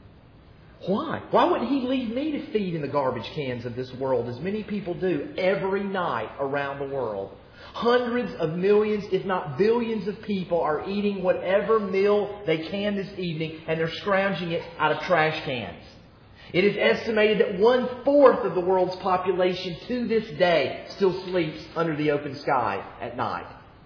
Speaker 1: Why? Why wouldn't He leave me to feed in the garbage cans of this world, as many people do every night around the world? Hundreds of millions, if not billions of people are eating whatever meal they can this evening, and they're scrounging it out of trash cans. It is estimated that one-fourth of the world's population to this day still sleeps under the open sky at night.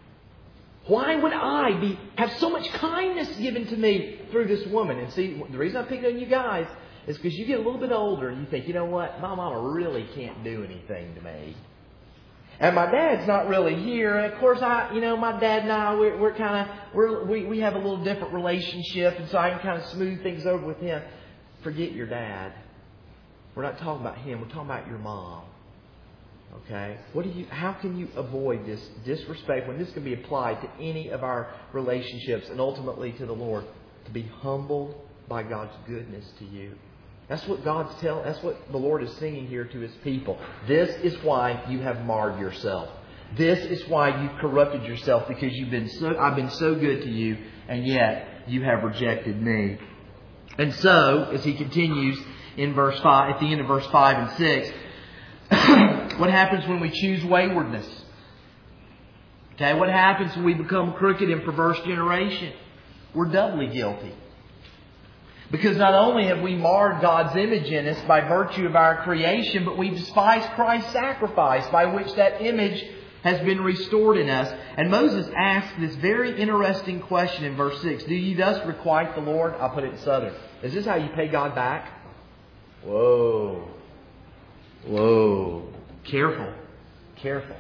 Speaker 1: Why would I be have so much kindness given to me through this woman? And see, the reason I picked on you guys is because you get a little bit older and you think, you know what, my mama really can't do anything to me. And my dad's not really here. And of course, I, you know, my dad and I, we're, we're kind of, we're, we we have a little different relationship, and so I can kind of smooth things over with him. Forget your dad. We're not talking about him. We're talking about your mom. Okay? What do you? How can you avoid this disrespect when this can be applied to any of our relationships and ultimately to the Lord? To be humbled by God's goodness to you. That's what God's telling. That's what the Lord is singing here to His people. This is why you have marred yourself. This is why you've corrupted yourself, because you've been so. I've been so good to you, and yet you have rejected me. And so, as he continues in verse five, at the end of verse five and six, what happens when we choose waywardness? Okay, what happens when we become a crooked and perverse generation? We're doubly guilty. Because not only have we marred God's image in us by virtue of our creation, but we despise Christ's sacrifice by which that image has been restored in us. And Moses asks this very interesting question in verse six. Do ye thus requite the Lord? I'll put it in Southern. Is this how you pay God back? Whoa. Whoa. Careful. Careful.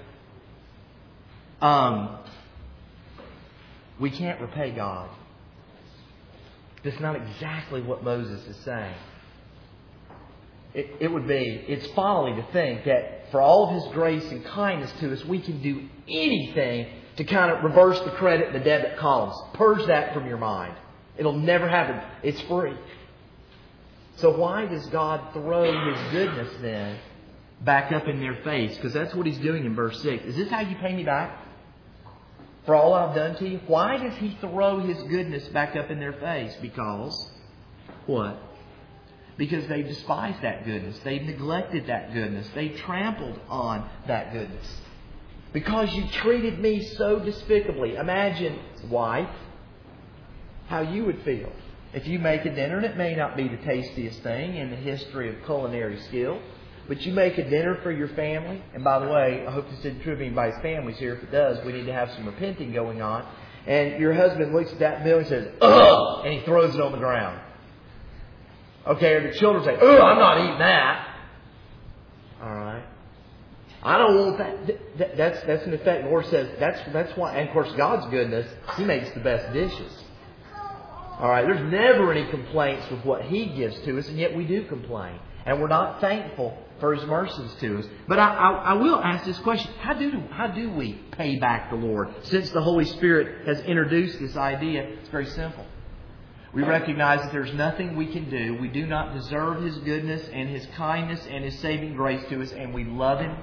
Speaker 1: Um, we can't repay God. That's not exactly what Moses is saying. It, it would be, it's folly to think that for all of His grace and kindness to us, we can do anything to kind of reverse the credit and the debit columns. Purge that from your mind. It'll never happen. It's free. So why does God throw His goodness then back up in their face? Because that's what He's doing in verse six. Is this how you pay me back? For all I've done to you? Why does He throw His goodness back up in their face? Because, what? Because they've despised that goodness. They've neglected that goodness. They've trampled on that goodness. Because you treated me so despicably. Imagine, wife, how you would feel if you make a dinner, and it may not be the tastiest thing in the history of culinary skill, but you make a dinner for your family. And by the way, I hope this isn't true of anybody's families here. If it does, we need to have some repenting going on. And your husband looks at that meal and says, ugh! And he throws it on the ground. Okay, or the children say, ugh, I'm not eating that. All right. I don't want that. that that's that's an effect. The Lord says, that's, that's why. And of course, God's goodness, He makes the best dishes. All right, there's never any complaints with what He gives to us, and yet we do complain. And we're not thankful for His mercies to us. But I, I, I will ask this question. How do, how do we pay back the Lord? Since the Holy Spirit has introduced this idea, it's very simple. We recognize that there's nothing we can do. We do not deserve His goodness and His kindness and His saving grace to us. And we love Him.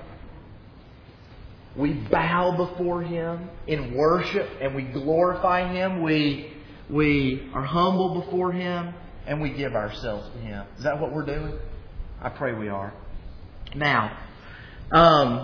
Speaker 1: We bow before Him in worship and we glorify Him. We, we are humble before Him and we give ourselves to Him. Is that what we're doing? I pray we are. Now, um,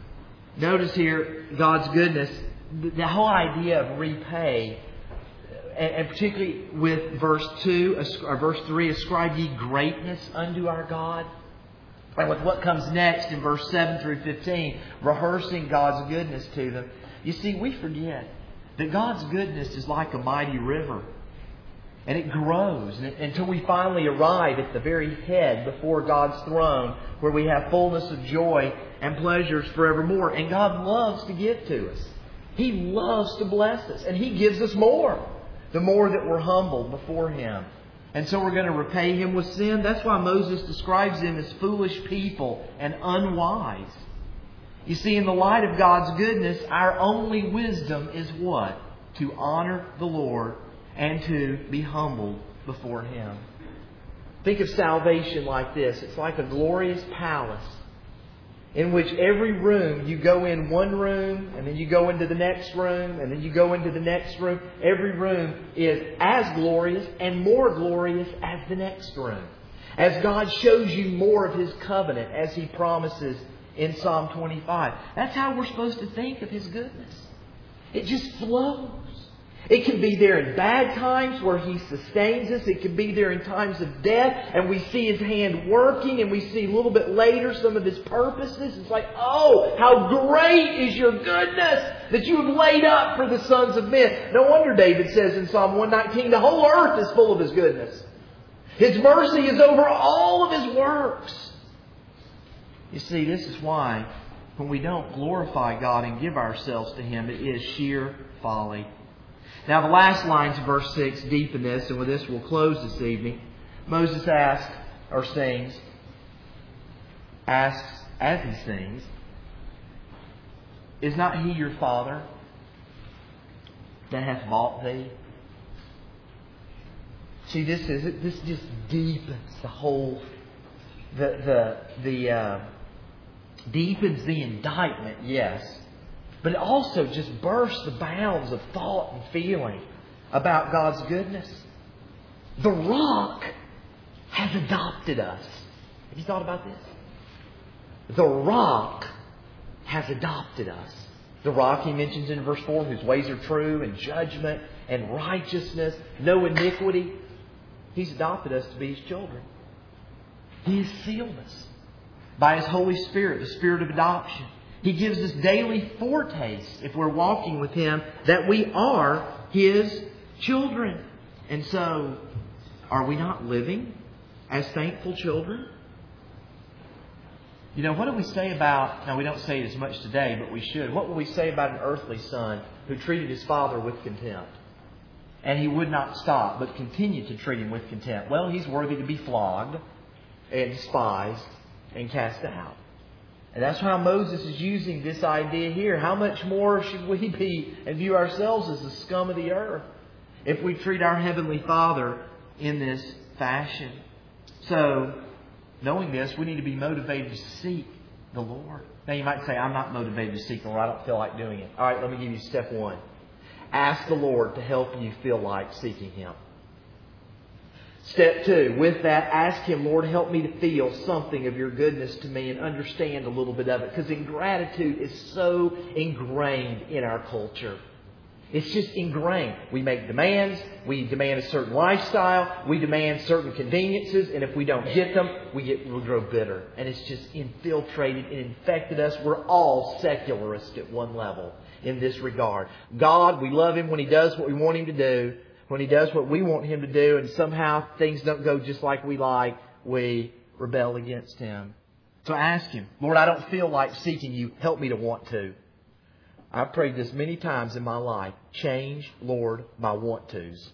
Speaker 1: notice here God's goodness. The whole idea of repay, and, and particularly with verse two or verse three, ascribe ye greatness unto our God. And with what comes next in verse seven through fifteen, rehearsing God's goodness to them. You see, we forget that God's goodness is like a mighty river. And it grows until we finally arrive at the very head before God's throne, where we have fullness of joy and pleasures forevermore. And God loves to give to us. He loves to bless us. And He gives us more, the more that we're humbled before Him. And so we're going to repay Him with sin. That's why Moses describes them as foolish people and unwise. You see, in the light of God's goodness, our only wisdom is what? To honor the Lord and to be humbled before Him. Think of salvation like this. It's like a glorious palace in which every room, you go in one room, and then you go into the next room, and then you go into the next room. Every room is as glorious and more glorious as the next room. As God shows you more of His covenant, as He promises in Psalm twenty-five. That's how we're supposed to think of His goodness. It just flows. It can be there in bad times where He sustains us. It can be there in times of death and we see His hand working, and we see a little bit later some of His purposes. It's like, oh, how great is Your goodness that You have laid up for the sons of men. No wonder David says in Psalm one nineteen, the whole earth is full of His goodness. His mercy is over all of His works. You see, this is why when we don't glorify God and give ourselves to Him, it is sheer folly. Now, the last lines of verse six deepen this, and with this we'll close this evening. Moses asks, or sings, asks as he sings, is not He your Father that hath bought thee? See, this is this just deepens the whole, the the the uh, deepens the indictment, yes. But it also just bursts the bounds of thought and feeling about God's goodness. The rock has adopted us. Have you thought about this? The rock has adopted us. The rock He mentions in verse four, whose ways are true and judgment and righteousness, no iniquity. He's adopted us to be His children. He has sealed us by His Holy Spirit, the Spirit of adoption. He gives us daily foretaste, if we're walking with Him, that we are His children. And so, are we not living as thankful children? You know, what do we say about, now we don't say it as much today, but we should. What would we say about an earthly son who treated his father with contempt? And he would not stop, but continued to treat him with contempt. Well, he's worthy to be flogged and despised and cast out. And that's how Moses is using this idea here. How much more should we be and view ourselves as the scum of the earth if we treat our Heavenly Father in this fashion? So, knowing this, we need to be motivated to seek the Lord. Now you might say, I'm not motivated to seek the Lord. I don't feel like doing it. All right, let me give you step one. Ask the Lord to help you feel like seeking Him. Step two, with that, ask Him, Lord, help me to feel something of Your goodness to me and understand a little bit of it. Because ingratitude is so ingrained in our culture. It's just ingrained. We make demands. We demand a certain lifestyle. We demand certain conveniences. And if we don't get them, we get we grow bitter. And it's just infiltrated and infected us. We're all secularists at one level in this regard. God, we love Him when He does what we want Him to do. When He does what we want Him to do, and somehow things don't go just like we like, we rebel against Him. So ask Him, Lord, I don't feel like seeking You. Help me to want to. I've prayed this many times in my life. Change, Lord, my want-tos.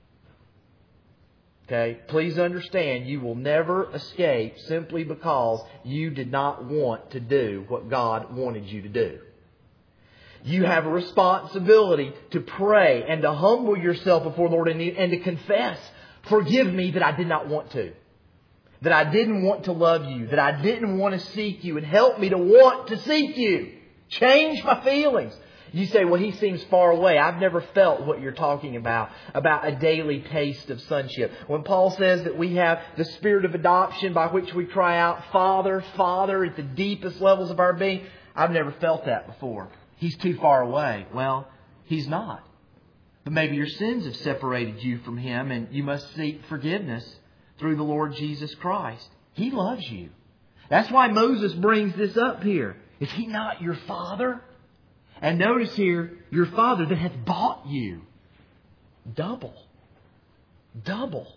Speaker 1: Okay? Please understand, you will never escape simply because you did not want to do what God wanted you to do. You have a responsibility to pray and to humble yourself before the Lord and to confess, forgive me that I did not want to. That I didn't want to love You. That I didn't want to seek You. And help me to want to seek You. Change my feelings. You say, well, he seems far away. I've never felt what you're talking about, about a daily taste of sonship. When Paul says that we have the spirit of adoption by which we cry out, Father, Father, at the deepest levels of our being, I've never felt that before. He's too far away. Well, he's not. But maybe your sins have separated you from Him and you must seek forgiveness through the Lord Jesus Christ. He loves you. That's why Moses brings this up here. Is He not your Father? And notice here, your Father that hath bought you. Double. Double.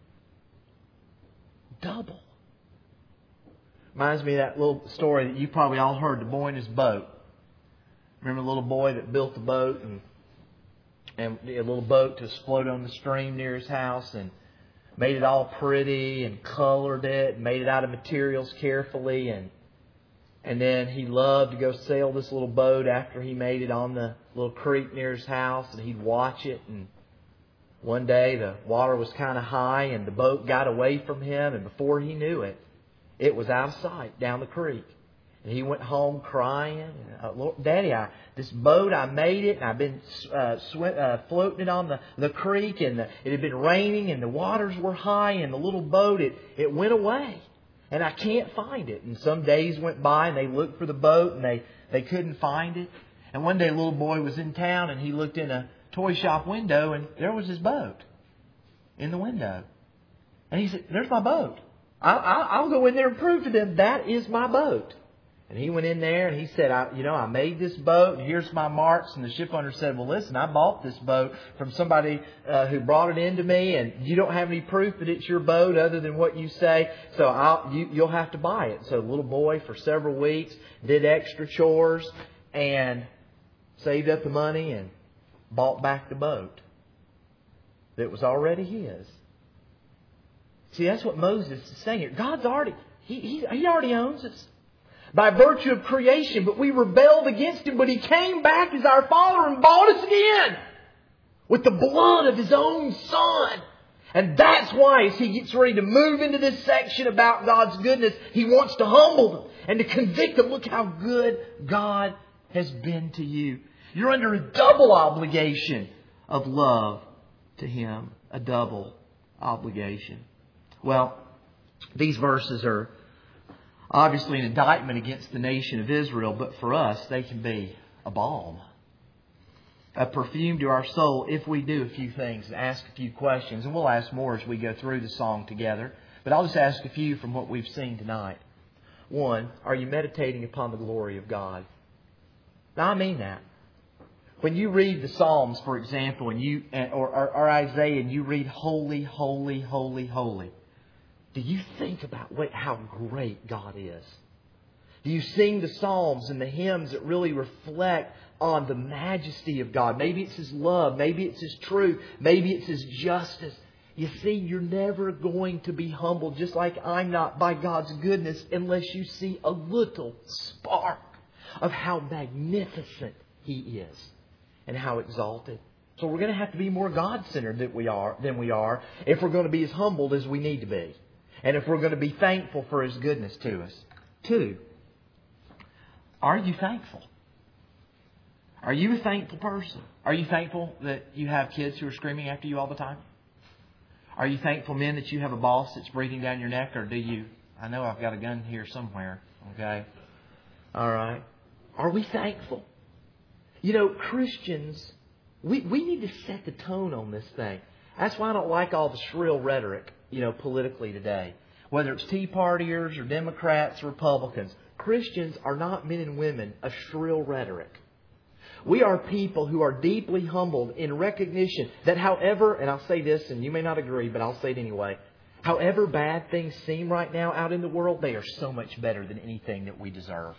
Speaker 1: Double. Reminds me of that little story that you probably all heard, the boy in his boat. Remember the little boy that built the boat and, and a little boat to float on the stream near his house and made it all pretty and colored it and made it out of materials carefully and And then he loved to go sail this little boat after he made it on the little creek near his house, and he'd watch it. And one day the water was kind of high and the boat got away from him, and before he knew it, it was out of sight down the creek. And he went home crying. Uh, Lord, Daddy, I, this boat, I made it, and I've been uh, sw- uh, floating it on the, the creek, and the, it had been raining, and the waters were high, and the little boat, it, it went away. And I can't find it. And some days went by and they looked for the boat and they, they couldn't find it. And one day a little boy was in town and he looked in a toy shop window and there was his boat in the window. And he said, there's my boat. I'll, I'll, I'll go in there and prove to them that is my boat. And he went in there and he said, I, you know, I made this boat and here's my marks. And the shipowner said, well, listen, I bought this boat from somebody uh, who brought it into me, and you don't have any proof that it's your boat other than what you say. So I'll, you, you'll have to buy it. So the little boy for several weeks did extra chores and saved up the money and bought back the boat that was already his. See, that's what Moses is saying here. God's already, he, he, he already owns us by virtue of creation, but we rebelled against Him. But He came back as our Father and bought us again with the blood of His own Son. And that's why, as He gets ready to move into this section about God's goodness, He wants to humble them and to convict them. Look how good God has been to you. You're under a double obligation of love to Him. A double obligation. Well, these verses are obviously an indictment against the nation of Israel, but for us, they can be a balm, a perfume to our soul if we do a few things and ask a few questions. And we'll ask more as we go through the song together. But I'll just ask a few from what we've seen tonight. One, are you meditating upon the glory of God? Now, I mean that. When you read the Psalms, for example, and you or, or, or Isaiah, and you read holy, holy, holy, holy, do you think about what, how great God is? Do you sing the psalms and the hymns that really reflect on the majesty of God? Maybe it's His love. Maybe it's His truth. Maybe it's His justice. You see, you're never going to be humbled, just like I'm not, by God's goodness unless you see a little spark of how magnificent He is and how exalted. So we're going to have to be more God-centered than we are, than we are if we're going to be as humbled as we need to be. And if we're going to be thankful for His goodness to us. Two, are you thankful? Are you a thankful person? Are you thankful that you have kids who are screaming after you all the time? Are you thankful, men, that you have a boss that's breathing down your neck? Or do you, I know I've got a gun here somewhere. Okay. All right. Are we thankful? You know, Christians, we, we need to set the tone on this thing. That's why I don't like all the shrill rhetoric, you know, politically today. Whether it's Tea Partiers or Democrats or Republicans, Christians are not men and women of shrill rhetoric. We are people who are deeply humbled in recognition that however, and I'll say this, and you may not agree, but I'll say it anyway, however bad things seem right now out in the world, they are so much better than anything that we deserve.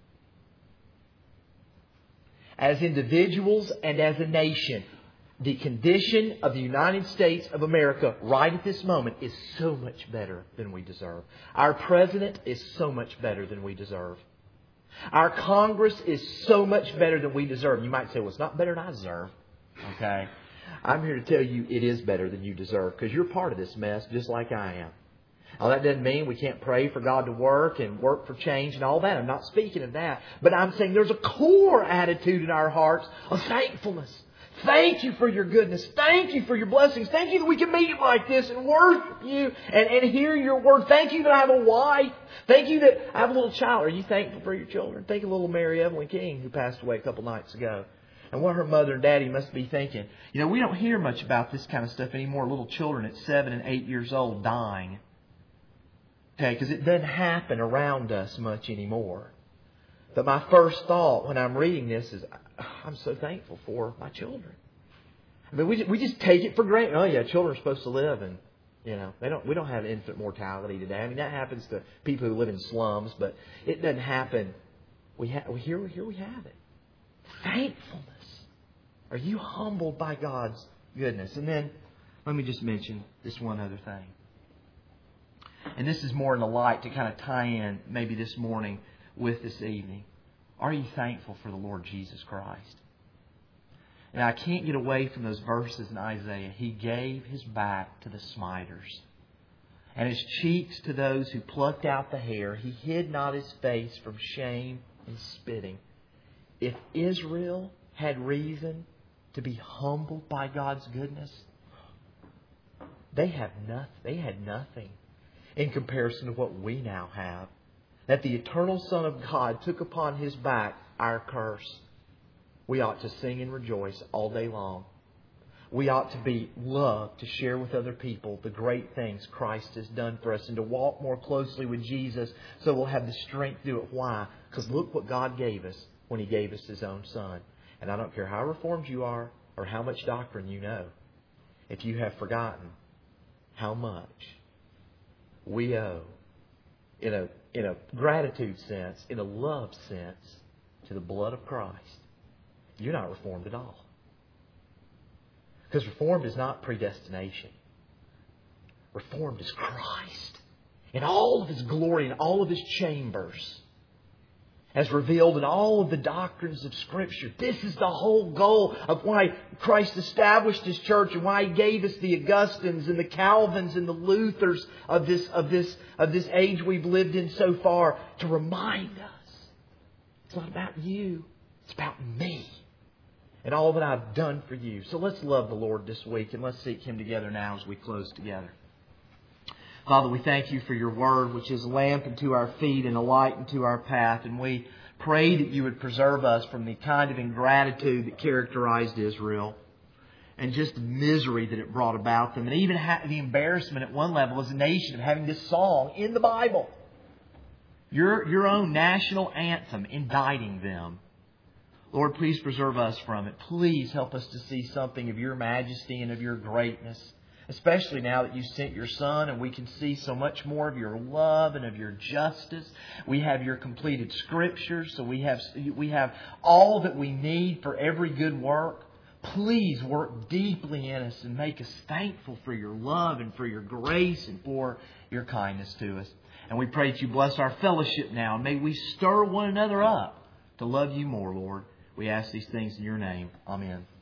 Speaker 1: As individuals and as a nation, the condition of the United States of America right at this moment is so much better than we deserve. Our president is so much better than we deserve. Our Congress is so much better than we deserve. You might say, well, it's not better than I deserve. Okay. I'm here to tell you it is better than you deserve because you're part of this mess just like I am. Now, that doesn't mean we can't pray for God to work and work for change and all that. I'm not speaking of that. But I'm saying there's a core attitude in our hearts of thankfulness. Thank you for your goodness. Thank you for your blessings. Thank you that we can meet like this and worship you and, and hear your word. Thank you that I have a wife. Thank you that I have a little child. Are you thankful for your children? Think of little Mary Evelyn King who passed away a couple nights ago. And what her mother and daddy must be thinking. You know, we don't hear much about this kind of stuff anymore. Little children at seven and eight years old dying. Okay, because it doesn't happen around us much anymore. But my first thought when I'm reading this is, I'm so thankful for my children. I mean, we just, we just take it for granted. Oh yeah, children are supposed to live, and you know they don't. We don't have infant mortality today. I mean, that happens to people who live in slums, but it doesn't happen. We have here. Here we have it. Thankfulness. Are you humbled by God's goodness? And then let me just mention this one other thing. And this is more in the light to kind of tie in maybe this morning with this evening. Are you thankful for the Lord Jesus Christ? And I can't get away from those verses in Isaiah. He gave His back to the smiters, and His cheeks to those who plucked out the hair. He hid not His face from shame and spitting. If Israel had reason to be humbled by God's goodness, they have nothing. They had nothing in comparison to what we now have. That the eternal Son of God took upon His back our curse. We ought to sing and rejoice all day long. We ought to be loved to share with other people the great things Christ has done for us and to walk more closely with Jesus so we'll have the strength to do it. Why? Because look what God gave us when He gave us His own Son. And I don't care how reformed you are or how much doctrine you know, if you have forgotten how much we owe in a, in a gratitude sense, in a love sense, to the blood of Christ, you're not reformed at all. Because reformed is not predestination. Reformed is Christ in all of His glory, in all of His chambers, as revealed in all of the doctrines of Scripture. This is the whole goal of why Christ established His church and why He gave us the Augustines and the Calvins and the Luthers of this, of this, of this age we've lived in so far, to remind us it's not about you, it's about me and all that I've done for you. So let's love the Lord this week, and let's seek Him together now as we close together. Father, we thank You for Your Word, which is a lamp unto our feet and a light unto our path. And we pray that You would preserve us from the kind of ingratitude that characterized Israel and just the misery that it brought about them. And even the embarrassment at one level as a nation of having this song in the Bible, your, your own national anthem, indicting them. Lord, please preserve us from it. Please help us to see something of Your majesty and of Your greatness. Especially now that You sent Your Son and we can see so much more of Your love and of Your justice. We have Your completed Scriptures, so we have, we have all that we need for every good work. Please work deeply in us and make us thankful for Your love and for Your grace and for Your kindness to us. And we pray that You bless our fellowship now, and may we stir one another up to love You more, Lord. We ask these things in Your name. Amen.